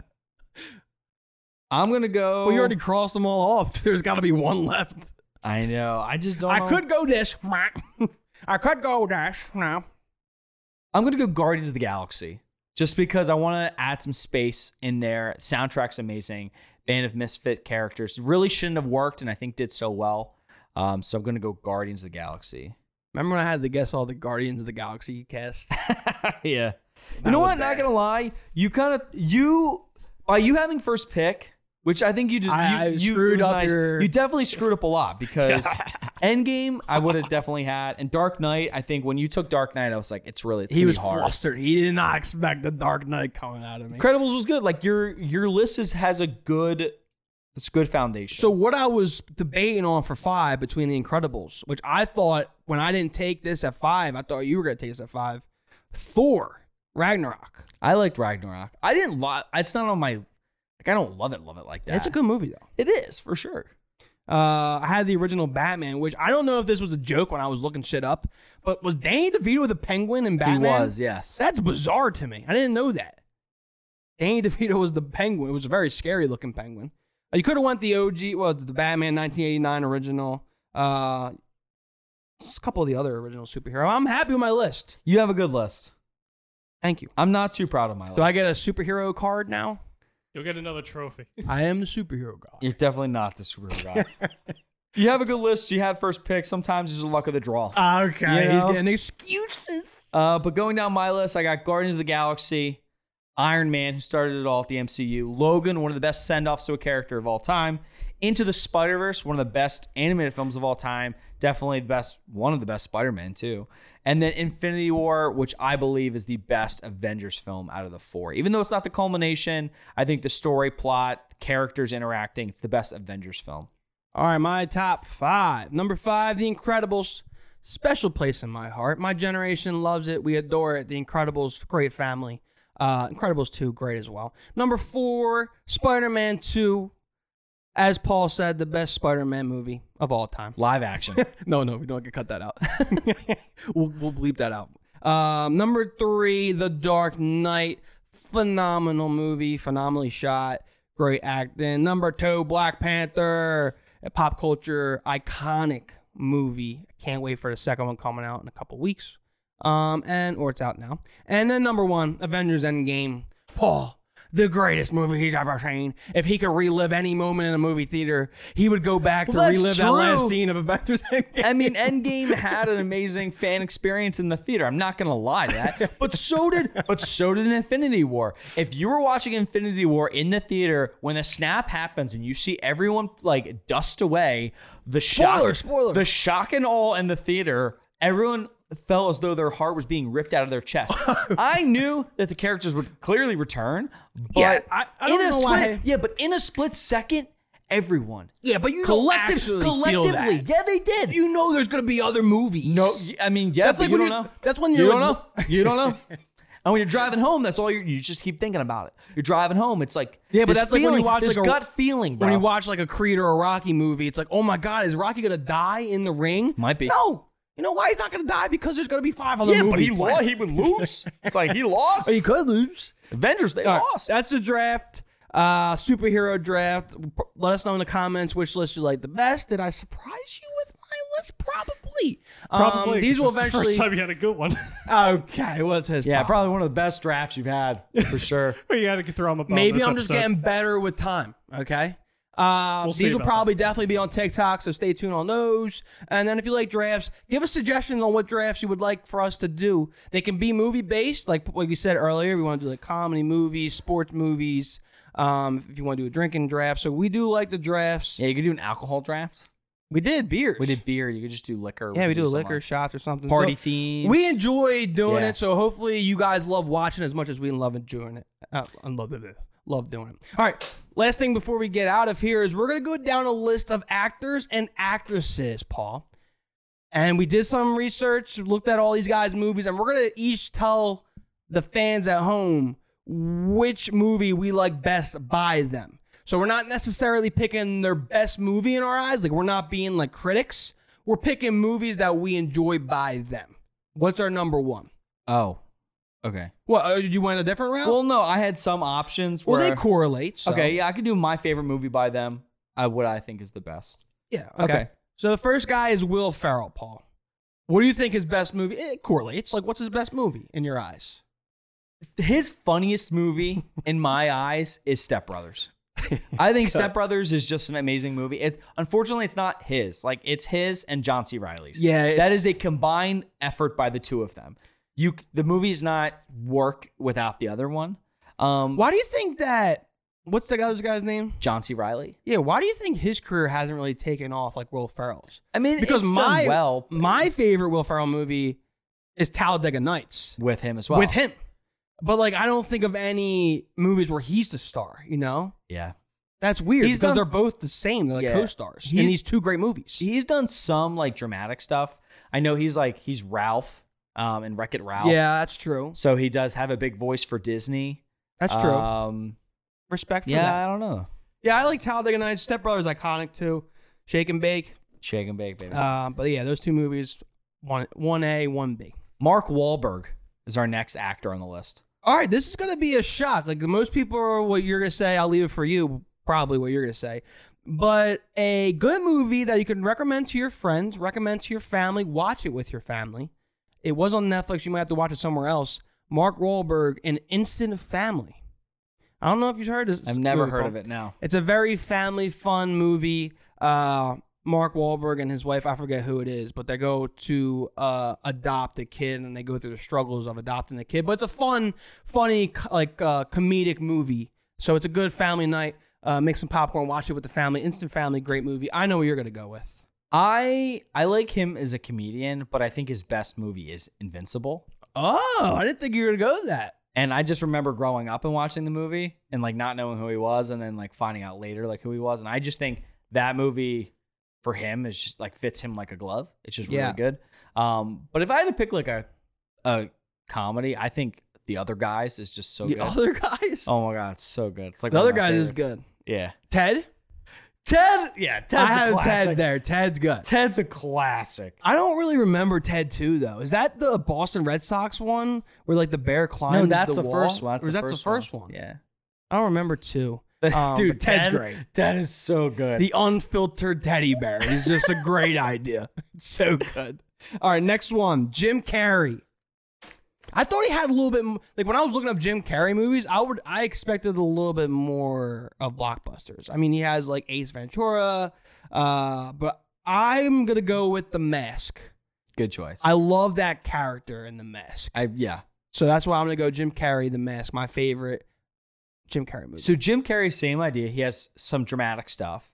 I'm gonna go. Well, you already crossed them all off. There's got to be one left. I know. I just don't. I know. could go this. I could go dash. No. I'm gonna go Guardians of the Galaxy just because I want to add some space in there. Soundtrack's amazing. Band of misfit characters really shouldn't have worked, and I think did so well. Um, so I'm gonna go Guardians of the Galaxy. Remember when I had to guess all the Guardians of the Galaxy cast? Yeah. That You know was what? Not bad. gonna lie. You kind of you by you having first pick, which I think you did. I- you, I you, screwed it was up nice. your- You definitely screwed up a lot because Endgame I would have definitely had, and Dark Knight. I think when you took Dark Knight, I was like, it's really it's He gonna was be hard. flustered. He did not expect the Dark Knight coming out of me. Incredibles was good. Like your your list is, has a good, it's a good foundation. So what I was debating on for five between the Incredibles, which I thought when I didn't take this at five, I thought you were gonna take this at five. Thor, Ragnarok. I liked Ragnarok. I didn't. Lo- it's not on my. Like I don't love it. Love it like that. It's a good movie though. It is for sure. Uh, I had the original Batman, which I don't know if this was a joke when I was looking shit up, but was Danny DeVito the Penguin in Batman? He was, yes. That's bizarre to me. I didn't know that. Danny DeVito was the Penguin. It was a very scary looking penguin. Uh, you could have went the O G, well, the Batman nineteen eighty-nine original. Uh, a couple of the other original superhero. I'm happy with my list. You have a good list. Thank you. I'm not too proud of my list. Do I get a superhero card now? You'll get another trophy. I am the superhero guy. You're definitely not the superhero guy. You have a good list. You had first pick. Sometimes it's the luck of the draw. Okay. You He's know? getting excuses. Uh, but going down my list, I got Guardians of the Galaxy, Iron Man, who started it all at the M C U, Logan, one of the best send-offs to a character of all time, Into the Spider-Verse, one of the best animated films of all time, definitely the best, one of the best Spider-Man too, and then Infinity War, which I believe is the best Avengers film out of the four. Even though it's not the culmination, I think the story, plot, characters interacting, it's the best Avengers film. All right, my top five. Number five, The Incredibles. Special place in my heart. My generation loves it. We adore it. The Incredibles, great family. Uh, Incredibles two, great as well. Number four, Spider-Man two. As Paul said, the best Spider-Man movie of all time. Live action. no, no, we don't get to cut that out. we'll, we'll bleep that out. Um, number three, The Dark Knight. Phenomenal movie, phenomenally shot, great acting. Number two, Black Panther. A pop culture iconic movie. I can't wait for the second one coming out in a couple weeks. Um, and or it's out now. And then number one, Avengers Endgame. Paul, the greatest movie he's ever seen. If he could relive any moment in a movie theater, he would go back Well, to that's relive that true. last scene of Avengers Endgame. I mean, Endgame had an amazing fan experience in the theater. I'm not gonna lie to that, but so did, but so did Infinity War. If you were watching Infinity War in the theater, when the snap happens and you see everyone like dust away, the shock, Spoiler, spoiler. the shock and awe in the theater, everyone felt as though their heart was being ripped out of their chest. I knew that the characters would clearly return, but Yeah, I- I don't in a know split, why- yeah, but in a split second, everyone. Yeah, but you Collective, don't actually feel collectively, that. yeah, they did. You know there's going to be other movies. No, I mean, yeah, That's but like you when don't you- know. that's when you you're don't like- know. You don't know. And when you're driving home, that's all you you just keep thinking about it. You're driving home, it's like Yeah, but this that's like when you feeling, watch this like a- gut feeling, bro. When you watch like a Creed or a Rocky movie, it's like, oh my God, is Rocky going to die in the ring? Might be. No. You know why he's not going to die? Because there's going to be five other yeah, movies. but he planned. lost. He would lose. It's like he lost. Or he could lose. Avengers, they All right, lost. that's the draft. Uh, superhero draft. Let us know in the comments which list you like the best. Did I surprise you with my list? Probably. Probably. Um, these 'cause will it's the eventually. First time you had a good one. Okay, what's his? Yeah, problem? probably one of the best drafts you've had for sure. Or you had to throw him a bone Maybe this I'm just episode. getting better with time. Okay. Uh, We'll see these will about probably definitely be on TikTok, so stay tuned on those. And then if you like drafts, give us suggestions on what drafts you would like for us to do. They can be movie based, like like we said earlier. We want to do like comedy movies, sports movies. Um, if you want to do a drinking draft, so we do like the drafts. Yeah, you could do an alcohol draft. We did beers. We did beer. You could just do liquor. Yeah, we do could liquor something. shots or something. Party So themes. we enjoy doing Yeah. it, so hopefully you guys love watching as much as we love enjoying it. Uh, I love it. Love doing it. All right. Last thing before we get out of here is we're gonna go down a list of actors and actresses, Paul. And we did some research, looked at all these guys' movies, and we're gonna each tell the fans at home which movie we like best by them. So we're not necessarily picking their best movie in our eyes. Like, we're not being like critics. We're picking movies that we enjoy by them. What's our number one? Oh, okay. What, uh, did you want a different route? Well, no, I had some options. well, Where, they correlate. So. Okay, yeah, I could do my favorite movie by them. Uh, what I think is the best. Yeah. Okay. Okay. So the first guy is Will Ferrell, Paul. What do you think his best movie? It correlates. Like, what's his best movie in your eyes? His funniest movie in my eyes is Step Brothers. I think Step Brothers is just an amazing movie. It's unfortunately it's not his. Like it's his and John C. Reilly's. Yeah, that it's- is a combined effort by the two of them. You the movie's not work without the other one. Um, Why do you think that? What's the other guy's name? John C. Reilly. Yeah. Why do you think his career hasn't really taken off like Will Ferrell's? I mean, Because it's my done well my favorite Will Ferrell movie is Talladega Nights with him as well. with him. But like, I don't think of any movies where he's the star. You know, yeah. that's weird He's because done- they're both the same. They're like Yeah. co-stars in He's- these two great movies. He's done some like dramatic stuff. I know he's like he's Ralph um, in Wreck-It Ralph. Yeah, that's true. So he does have a big voice for Disney. That's true. Um, Respect for yeah, that. I don't know. Yeah, I like Talladega Nights. Step Brothers iconic too. Shake and Bake. Shake and Bake, baby. Uh, but yeah, those two movies, one one A, one B. Mark Wahlberg is our next actor on the list. All right, this is gonna be a shock. Like most people are what you're gonna say. I'll leave it for you. Probably what you're gonna say. But a good movie that you can recommend to your friends, recommend to your family, watch it with your family. It was on Netflix. You might have to watch it somewhere else. Mark Wahlberg in Instant Family. I don't know if you've heard of this. I've never movie, heard Paul. of it, no. It's a very family fun movie. Uh, Mark Wahlberg and his wife, I forget who it is, but they go to uh, adopt a kid and they go through the struggles of adopting the kid. But it's a fun, funny, like uh, comedic movie. So it's a good family night. Uh, make some popcorn, watch it with the family. Instant Family, great movie. I know what you're going to go with. I I like him as a comedian, but I think his best movie is Invincible. Oh, I didn't think you were going to go with that. And I just remember growing up and watching the movie and like not knowing who he was and then like finding out later like who he was. And I just think that movie for him is just like fits him like a glove. It's just really Yeah. good. Um, but if I had to pick like a a comedy, I think The Other Guys is just so The good. Other Guys? Oh my god, it's so good. It's like the one Other of my Guys is favorites. good. Yeah. Ted? Ted, yeah, Ted's I a have classic. Ted there. Ted's good. Ted's a classic. I don't really remember Ted two though. Is that the Boston Red Sox one where like the bear climbs No, that's the, the wall? first one. That's or the that's first the first one. one. Yeah. I don't remember two. Um, Dude, but Ted's Ted, great. Ted is so good. The unfiltered teddy bear is just a great idea. It's so good. All right, next one. Jim Carrey. I thought he had a little bit m- like when I was looking up Jim Carrey movies, I would I expected a little bit more of blockbusters. I mean, he has like Ace Ventura, uh, but I'm gonna go with The Mask. Good choice. I love that character in The Mask. I yeah. So that's why I'm going to go Jim Carrey, The Mask, my favorite Jim Carrey movie. So Jim Carrey, same idea. He has some dramatic stuff.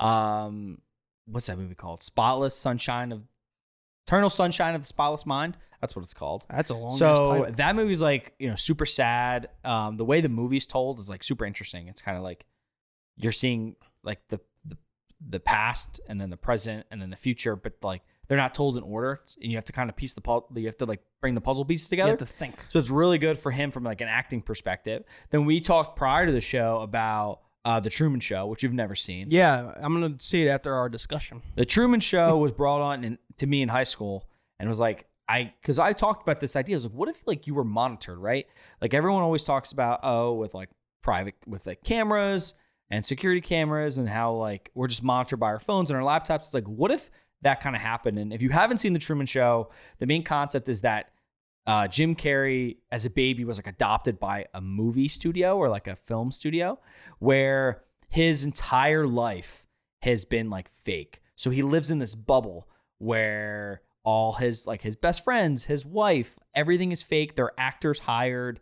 Um, what's that movie called? Spotless Sunshine of Eternal Sunshine of the Spotless Mind. That's what it's called. That's a long So title. that movie's like, you know, super sad. Um, the way the movie's told is like super interesting. It's kind of like you're seeing like the, the the past and then the present and then the future, but like they're not told in order, and you have to kind of piece the pu- you have to like bring the puzzle pieces You together. have to think. So it's really good for him from like an acting perspective. Then we talked prior to the show about uh, the Truman Show, which you've never seen. Yeah, I'm going to see it after our discussion. The Truman Show was brought on in, to me in high school, and it was like I because I talked about this idea. I was like, what if like you were monitored, right? Like everyone always talks about oh with like private with like cameras and security cameras and how like we're just monitored by our phones and our laptops. It's like what if that kind of happened? And if you haven't seen the Truman Show, the main concept is that uh, Jim Carrey as a baby was like adopted by a movie studio or like a film studio where his entire life has been like fake. So he lives in this bubble where all his like his best friends, his wife, everything is fake. They're actors hired.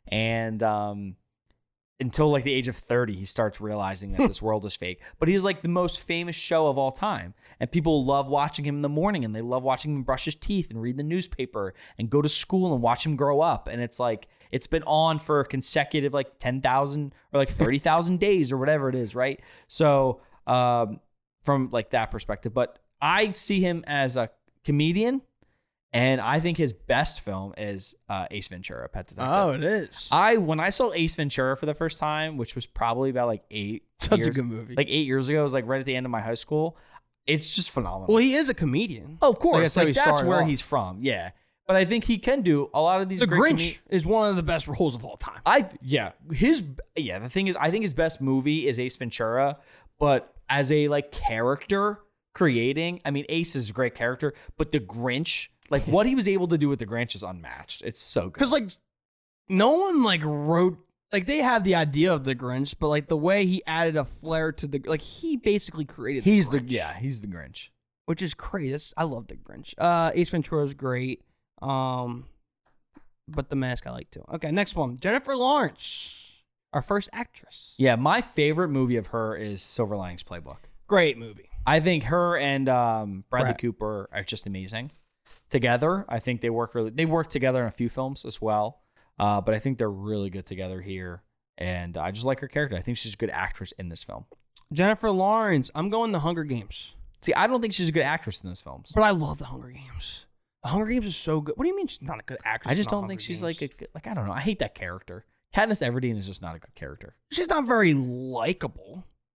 And um, until like the age of thirty, he starts realizing that this world is fake. But he's like the most famous show of all time. And people love watching him in the morning and they love watching him brush his teeth and read the newspaper and go to school and watch him grow up. And it's like, it's been on for consecutive like ten thousand or like thirty thousand days or whatever it is, right? So um, from like that perspective. But I see him as a comedian. And I think his best film is uh, Ace Ventura, Pet Detective. Oh, it is. I when I saw Ace Ventura for the first time, which was probably about like eight Such years, a good movie. like eight years ago, it was like right at the end of my high school. It's just phenomenal. well, he is a comedian. oh, of Like, course, that's how like, he that's started where off. he's from. Yeah, but I think he can do a lot of these. The great Grinch comed- is one of the best roles of all time. I yeah, his yeah. The thing is, I think his best movie is Ace Ventura, but as a like character creating, I mean, Ace is a great character, but the Grinch. Like what he was able to do with the Grinch is unmatched. It's so good. Because like no one like wrote like they had the idea of the Grinch, but like the way he added a flair to the like he basically created. He's the the Grinch, yeah, he's the Grinch. which is crazy. That's- I love the Grinch. Uh, Ace Ventura is great. Um, but The Mask I like too. Okay, next one. Jennifer Lawrence, our first actress. Yeah, my favorite movie of her is Silver Linings Playbook. Great movie. I think her and um, Bradley Brad. Cooper are just amazing together. I think they work really. They work together in a few films as well, uh, but I think they're really good together here. And I just like her character. I think she's a good actress in this film. Jennifer Lawrence. I'm going The Hunger Games, See, I don't think she's a good actress in those films. but I love The Hunger Games. The Hunger Games is so good. What do you mean she's not a good actress? I just in The don't Hunger think she's Games? like a good- like I don't know. I hate that character. Katniss Everdeen is just not a good character. She's not very likable.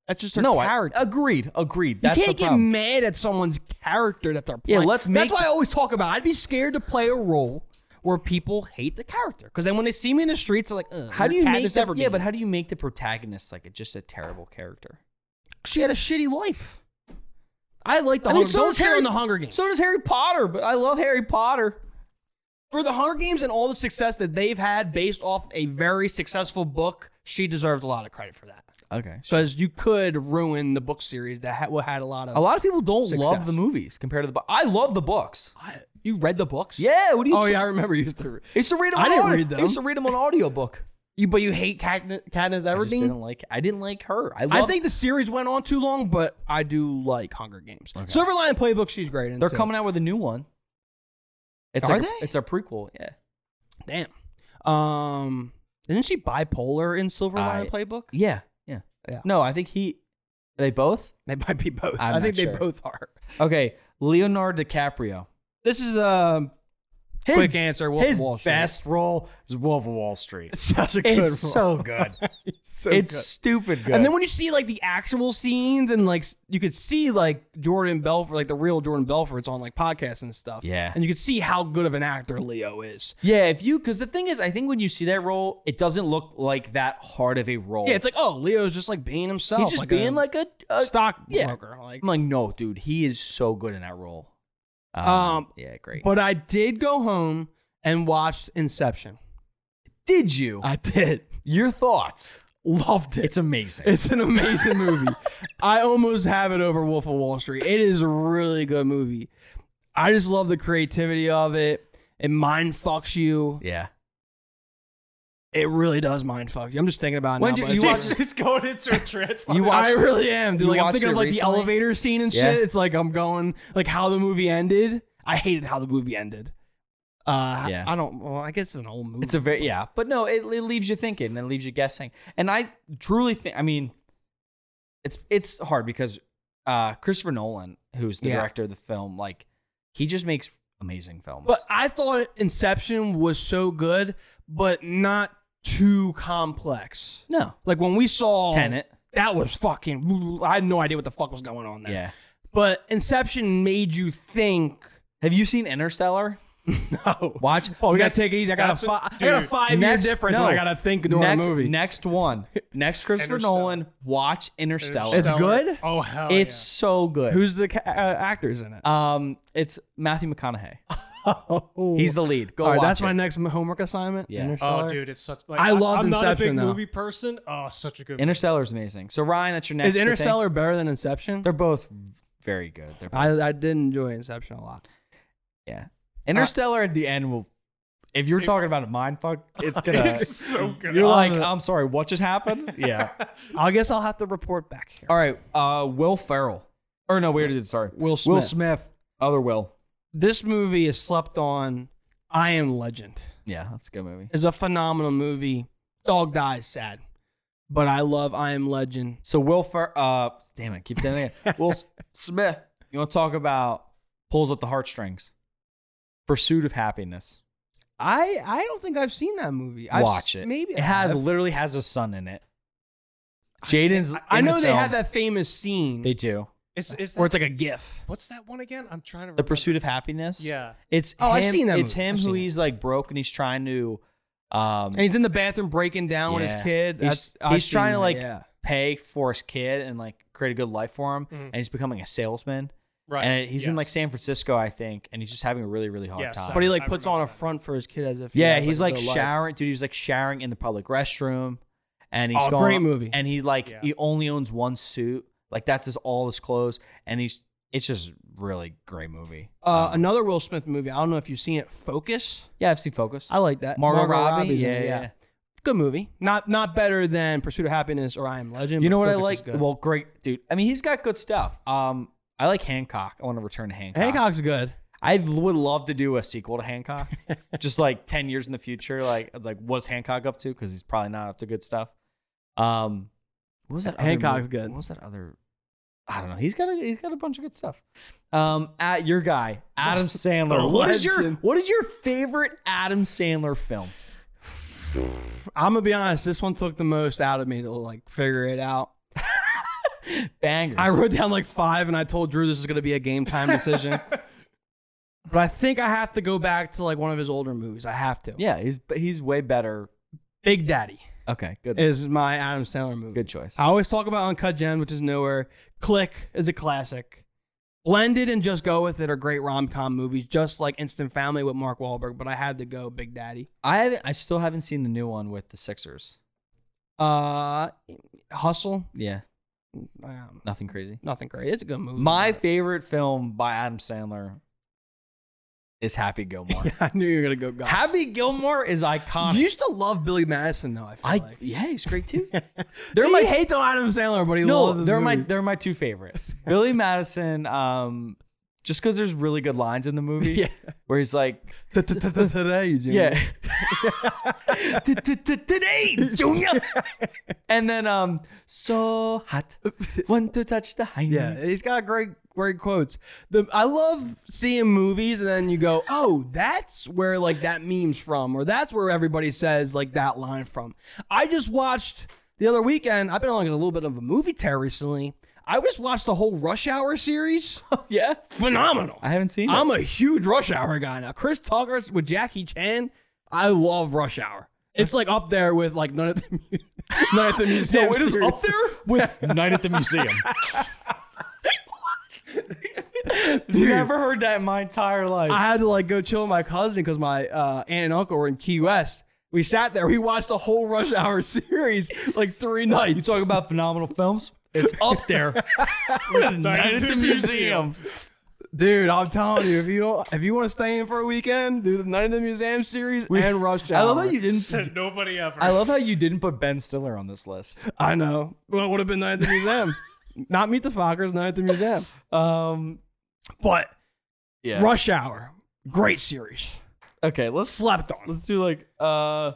That's just her no, I, character. agreed, agreed. You That's can't the get problem. mad at someone's character that they're Yeah, playing. let's That's make- why I always talk about. I'd be scared to play a role where people hate the character, because then when they see me in the streets, they're like, Ugh, How do you make Katniss the, Everdeen. yeah, but how do you make the protagonist like a, just a terrible character? She had a shitty life. I like the I mean, Hunger, so don't does shit Harry- on the Hunger Games. So does Harry Potter, but I love Harry Potter. For the Hunger Games and all the success that they've had based off a very successful book, she deserves a lot of credit for that. Okay, Because you could ruin the book series that had, had a lot of. a lot of people don't Success. love the movies compared to the book. I love the books. I, you read the books? Yeah, what do you? Oh t- yeah, I remember you used to. I used to read them. I on didn't audio- read them. I used to read them on audiobook. You, but you hate Katniss, Katniss I just Everdeen? didn't like. I didn't like her. I, I love, think the series went on too long, but I do like Hunger Games. Silver Lining Playbook, she's great in they're too. coming out with a new one. It's Are like a- they? it's a prequel. Yeah. Damn. Um, isn't she bipolar in Silver I- Lining Playbook? Yeah. Yeah. Yeah. No, I think he. Are they both? They might be both. I'm I think not they sure. both are. Okay, Leonardo DiCaprio. This is a His, quick answer. Wolf his of Wall Street. best role is Wolf of Wall Street. It's such a good. It's so good. it's so it's good. stupid good. And then when you see like the actual scenes and like s- you could see like Jordan Belfort, like the real Jordan Belfort's on like podcasts and stuff. Yeah. And you could see how good of an actor Leo is. yeah, if you because the thing is, I think when you see that role, it doesn't look like that hard of a role. Yeah, it's like, oh, Leo's just like being himself. he's just like being a like a, a stockbroker. Like, I'm like, no, dude, he is so good in that role. Um, Um, yeah, great. but I did go home and watched Inception. Did you? I did. Your thoughts? Loved it. It's amazing. It's an amazing movie. I almost have it over Wolf of Wall Street. It is a really good movie. I just love the creativity of it. It mind fucks you. yeah. It really does mind fuck you. I'm just thinking about it When now. do but you it's watch- just- He's going into a trance. You watch- I really am, dude. you Like I'm watched thinking it of like recently? the elevator scene and Yeah. shit. It's like I'm going like how the movie ended. I hated how the movie ended. Uh, Yeah. I don't. Well, I guess it's an old movie. It's a very yeah, but no, it, it leaves you thinking and it leaves you guessing. And I truly think, I mean, it's it's hard because uh, Christopher Nolan, who's the Yeah. director of the film, like he just makes amazing films. But I thought Inception was so good, but not too complex. no, Like when we saw Tenet, that was fucking. I had no idea what the fuck was going on there. yeah. But Inception made you think. Have you seen Interstellar? No. Watch. Oh, we gotta Next- take it easy. I got a, That's what- fi- I got a dude, five year next- difference, no. and I gotta think during next, the movie. Next one. Next Christopher Interstellar. Nolan. Watch Interstellar. It's good? Oh hell It's yeah. so good. Who's the ca- uh, actors in it? um? It's Matthew McConaughey. Oh. He's the lead. Go All right, watch that's it. my next homework assignment. Yeah. Interstellar. Oh dude, it's such. Like, I loved I'm not a Inception, big though. movie person. Oh, such a good. Interstellar is amazing. So Ryan, that's your next. Is thing. Interstellar better than Inception? They're both very good. They're both, I I did enjoy Inception a lot. yeah. Interstellar at the end will. If you're talking about a mind fuck, it's gonna. It's so good. You're like, Um, I'm sorry, what just happened? Yeah. I guess I'll have to report back here. All right. Uh, Will Ferrell. Or no, we already did. Sorry, Will Smith. Will Smith. Other Will. This movie is slept on. I Am Legend. Yeah, that's a good movie. It's a phenomenal movie. Dog dies, sad, but I love I Am Legend. So Will Fer. Uh, damn it, keep doing it. Will S- Smith. You want to talk about pulls at the heartstrings? Pursuit of Happiness. I I don't think I've seen that movie. I've, Watch s- it. Maybe it I has have. literally has a son in it. Jaden's. I in know the they film. have that famous scene They do. Is is where that, it's like a GIF. what's that one again? I'm trying to. The remember. Pursuit of Happiness. Yeah. It's Oh, him, I've seen that It's movie. him I've who seen it. he's like broke and he's trying to um And he's in the bathroom breaking down with Yeah. his kid. He's- That's I've he's seen trying to, that, like, yeah. pay for his kid and like create a good life for him, Mhm. and he's becoming a salesman. Right. And he's in like Yes. San Francisco, I think, and he's just having a really really hard Yes, time. But he I like puts on remember a that. front for his kid as if he yeah, has, he's a like good life. showering, dude. He was like showering in the public restroom, and he's Oh, going, great movie. And he like Yeah. he only owns one suit, like that's his all his clothes, and he's it's just really great movie. Uh, Um, another Will Smith movie. I don't know if you've seen it. Focus. yeah, I've seen Focus. I like that. Margot Robbie, Robbie's in yeah, it, yeah. Good movie. Not not better than Pursuit of Happiness or I Am Legend. You but know what I Focus is like? good. Well, great dude. I mean, he's got good stuff. Um, I like Hancock. I want to return to Hancock. Hancock's good. I would love to do a sequel to Hancock, just like ten years in the future. Like, it's like what's Hancock up to? Because he's probably not up to good stuff. Um, what was that? other Hancock's movie? good. What was that other? I don't know. He's got a he's got a bunch of good stuff. Um, at your guy, Adam Sandler. What is your legend. what is your favorite Adam Sandler film? I'm gonna be honest. This one took the most out of me to like figure it out. Bangers. I wrote down like five, and I told Drew this is going to be a game time decision. But I think I have to go back to like one of his older movies. I have to. Yeah, he's he's way better. Big Daddy Okay, good. is my Adam Sandler movie. Good choice. I always talk about Uncut Gems, which is newer. Click is a classic. Blended and Just Go With It are great rom-com movies, just like Instant Family with Mark Wahlberg, but I had to go Big Daddy. I haven't. I still haven't seen the new one with the Sixers. Uh, Hustle, Yeah, um, nothing crazy. nothing great. It's a good movie. My but- favorite film by Adam Sandler is Happy Gilmore. I knew you were gonna go. Golf. Happy Gilmore is iconic. You used to love Billy Madison, though. I feel I like yeah, he's great too. they're They're my my hate on Adam Sandler, but he no, loves his they're my movies. they're my two favorites. Billy Madison, um, just because there's really good lines in the movie. Yeah. Where he's like, Today, Junior. yeah, today, Junior. And then um, so hot, want to touch the high. Yeah, he's got great, great quotes. The I love seeing movies and then you go, oh, that's where like that meme's from, or that's where everybody says like that line from. I just watched the other weekend. I've been on like, a little bit of a movie tear recently. I just watched the whole Rush Hour series. yeah. Phenomenal. I haven't seen it. I'm a huge Rush Hour guy now. Chris Tucker with Jackie Chan. I love Rush Hour. It's like up there with like Night at the, Mu- Night at the Museum. No, it is series. up there with Night at the Museum. Dude. Never heard that in my entire life. I had to like go chill with my cousin because my uh, aunt and uncle were in Key West. We sat there. We watched the whole Rush Hour series like three nights. you talk about phenomenal films? It's up there with Night at the Museum. dude. I'm telling you, if you don't, if you want to stay in for a weekend, do the Night at the Museum series and Rush Hour. I love how you didn't. Said nobody ever. I love how you didn't put Ben Stiller on this list. I know. Well, it would have been Night at the Museum, not Meet the Fockers. Night at the Museum. Um, But yeah. Rush Hour, great series. Okay, let's Slept on. let's do like uh,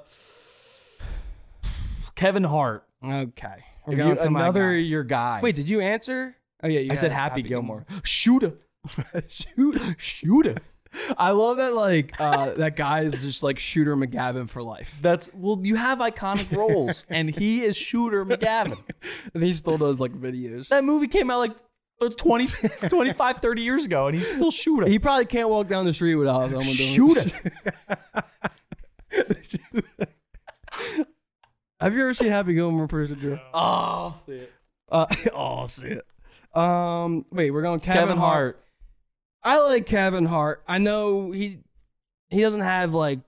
Kevin Hart. Okay. We're If going you- to my another guy. your guy. Wait, did you answer? Oh yeah, you I said had Happy, Gilmore. Shooter. Shooter. Shooter. I love that like uh, that guy is just like Shooter McGavin for life. That's well, you have iconic roles, and he is Shooter McGavin. And he still does like videos. That movie came out like twenty, twenty-five, thirty years ago, and he's still Shooter. He probably can't walk down the street without someone doing Shooter. Have you ever seen Happy Gilmore, producer Drew? Oh, see it. Uh, oh, see it. Um, wait, we're going Kevin, Kevin Hart. Hart. I like Kevin Hart. I know he he doesn't have like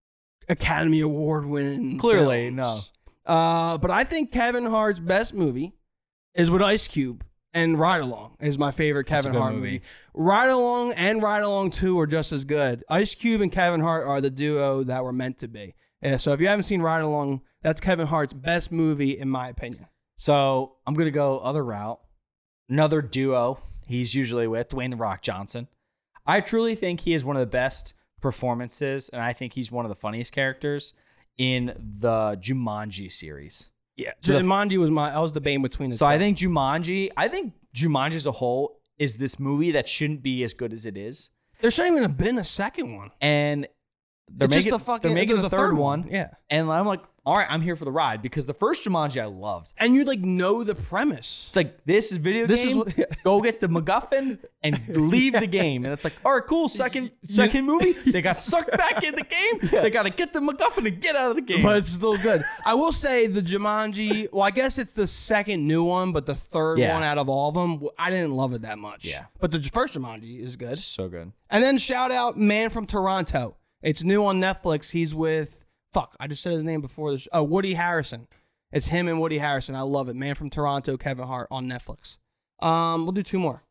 Academy Award winning Clearly, films. Uh, but I think Kevin Hart's best movie is with Ice Cube, and Ride Along is my favorite That's a Kevin good Hart movie. movie. Ride Along and Ride Along two are just as good. Ice Cube and Kevin Hart are the duo that were meant to be. Yeah, so if you haven't seen Ride Along, that's Kevin Hart's best movie in my opinion. So I'm gonna go other route. Another duo he's usually with, Dwayne The Rock Johnson. I truly think he is one of the best performances, and I think he's one of the funniest characters in the Jumanji series. Yeah, So the- Jumanji was my I was debating between the So two. I think Jumanji, I think Jumanji as a whole is this movie that shouldn't be as good as it is. there shouldn't even have been a second one. And they're It's making, just a fucking they're making there's the a third, one. Yeah. And I'm like, all right, I'm here for the ride because the first Jumanji I loved. And you like know the premise. It's like, this is video This is game. what- Go get the MacGuffin and leave the game. And it's like, all right, cool. Second second movie. They got sucked back in the game. They got to get the MacGuffin and get out of the game. But it's still good. I will say the Jumanji, well, I guess it's the second new one, but the third Yeah. one out of all of them, I didn't love it that much. Yeah. But the first Jumanji is good. so good. And then shout out Man from Toronto. It's new on Netflix. He's with, fuck, I just said his name before this. Oh, Woody Harrison. It's him and Woody Harrison. I love it. Man from Toronto, Kevin Hart on Netflix. Um, We'll do two more.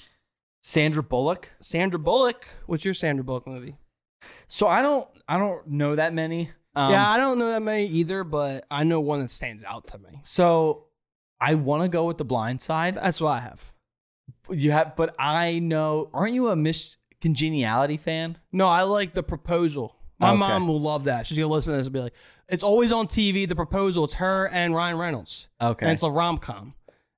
Sandra Bullock. Sandra Bullock. What's your Sandra Bullock movie? So I don't I don't know that many. Um, yeah, I don't know that many either, but I know one that stands out to me. So I want to go with The Blind Side. That's what I have. You have, but I know. Aren't you a Miss Congeniality fan? No, I like The Proposal. My Okay. mom will love that. She's gonna listen to this and be like, "It's always on T V." The Proposal. It's her and Ryan Reynolds, Okay. and it's a rom com,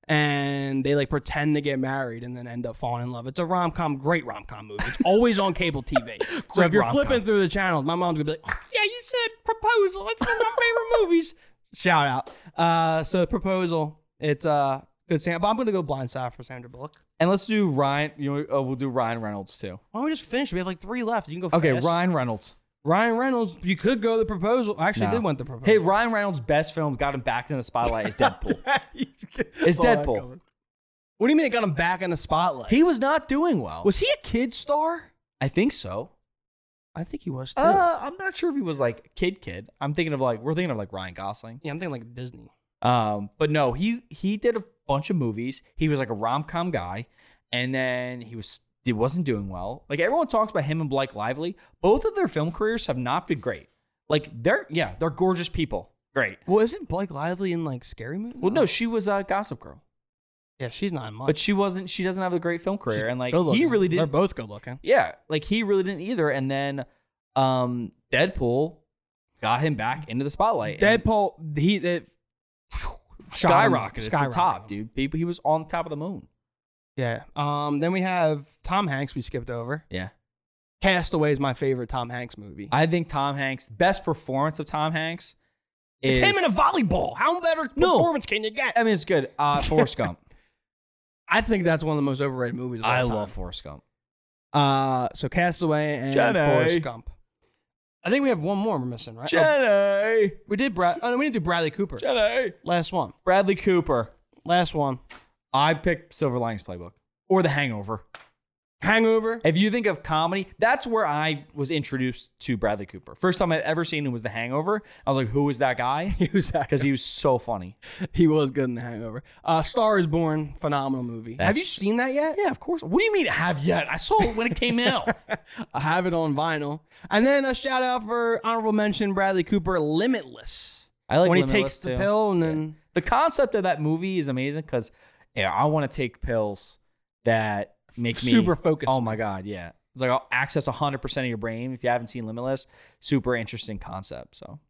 and they like pretend to get married and then end up falling in love. It's a rom com, great rom com movie. It's always on cable T V. So Great if you're rom-com. flipping through the channels, my mom's gonna be like, "Oh, "Yeah, you said Proposal. It's one of my favorite movies." Shout out. Uh, so Proposal. It's uh Good Sam, but I'm gonna go Blind Side for Sandra Bullock. And let's do Ryan. You know, uh, we'll do Ryan Reynolds too. Why don't we just finish? We have like three left. You can go. Okay, fast. Ryan Reynolds. Ryan Reynolds. You could go The Proposal. I actually No. did want The Proposal. Hey, Ryan Reynolds' best film got him back in the spotlight is Deadpool. It's Saw that Deadpool. coming. What do you mean it got him back in the spotlight? He was not doing well. was he a kid star? I think so. I think he was too. Uh, I'm not sure if he was like kid kid. I'm thinking of like we're thinking of like Ryan Gosling. yeah, I'm thinking like Disney. Um, but no, he he did a bunch of movies. He was like a rom com guy, and then he was he wasn't doing well. Like everyone talks about him and Blake Lively. Both of their film careers have not been great. Like they're yeah, they're gorgeous people. Great. Well, isn't Blake Lively in like Scary Movie? Well, no, she was a Gossip Girl, Yeah, she's not in much. but she wasn't. She doesn't have a great film career, and like he Good-looking. really They're didn't. both good looking. Yeah, like he really didn't either. And then, um, Deadpool got him back into the spotlight. and Deadpool, he it, skyrocketed to the Skyrocketed. top, dude. People, he was on top of the moon. Yeah. Um. Then we have Tom Hanks. We skipped over. Yeah. Castaway is my favorite Tom Hanks movie. I think Tom Hanks, best performance of Tom Hanks is it's him in a volleyball. How better No. performance can you get? I mean, it's good. Uh, Forrest Gump. I think that's one of the most overrated movies. Of all I time. love Forrest Gump. Uh, so Castaway and Jenny. Forrest Gump. I think we have one more we're missing, right? Oh, Jenny, we did Brad. Oh no, we didn't do Bradley Cooper. Jenny, Last one. Bradley Cooper. Last one. I picked Silver Linings Playbook or The Hangover. Hangover. If you think of comedy, that's where I was introduced to Bradley Cooper. First time I'd ever seen him was The Hangover. I was like, who is that guy? He was that Because he was so funny. He was good in The Hangover. Uh, Star is Born, phenomenal movie. That's- have you seen that yet? Yeah, of course. What do you mean have yet? I saw it when it came out. I have it on vinyl. And then a shout out for honorable mention Bradley Cooper, Limitless. I like when he Limitless, takes the too. pill and then The concept of that movie is amazing because yeah, I want to take pills that make me Super focused. Oh my god, yeah. It's like I'll access one hundred percent of your brain. If you haven't seen Limitless, super interesting concept. So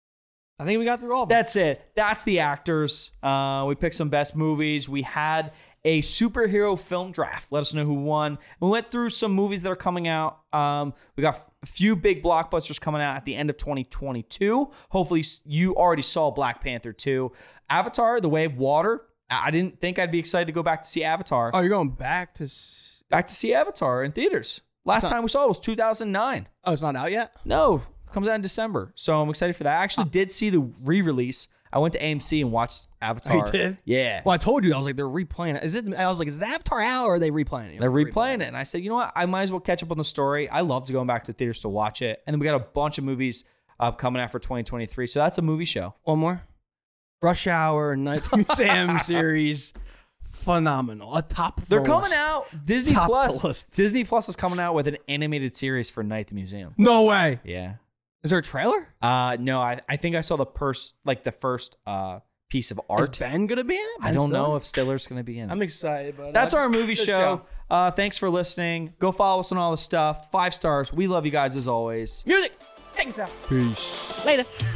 I think we got through all of them. that's it. That's the actors. Uh, we picked some best movies. We had a superhero film draft. Let us know who won. We went through some movies that are coming out. Um, we got a few big blockbusters coming out at the end of twenty twenty-two. Hopefully, you already saw Black Panther two. Avatar: The Way of Water. I didn't think I'd be excited to go back to see Avatar. Oh, you're going back to. s- Back to see Avatar in theaters. Last time we saw it was two thousand nine. Oh, it's not out yet. No, comes out in December. So I'm excited for that. I actually did see the re-release. I went to A M C and watched Avatar. Oh, you did? Yeah. Well, I told you I was like they're replaying it. Is it? I was like, is the Avatar out or are they replaying it? They're replaying it. And I said, you know what? I might as well catch up on the story. I loved going back to theaters to watch it. And then we got a bunch of movies uh, coming out for twenty twenty-three. So that's a movie show. One more. Rush Hour Night at the Museum series, phenomenal. A top. The They're coming list. out. Disney Top the Plus. list. Disney Plus is coming out with an animated series for Night at the Museum. No way. Yeah. Is there a trailer? Uh, no, I, I think I saw the pers- like the first uh, piece of art. Is Ben gonna be in it? I Ben don't Stiller? know if Stiller's going to be in it. I'm excited, but That's uh, our movie good show. Uh, thanks for listening. Go follow us on all the stuff. Five stars. We love you guys as always. Music. Thanks out. Peace. Later.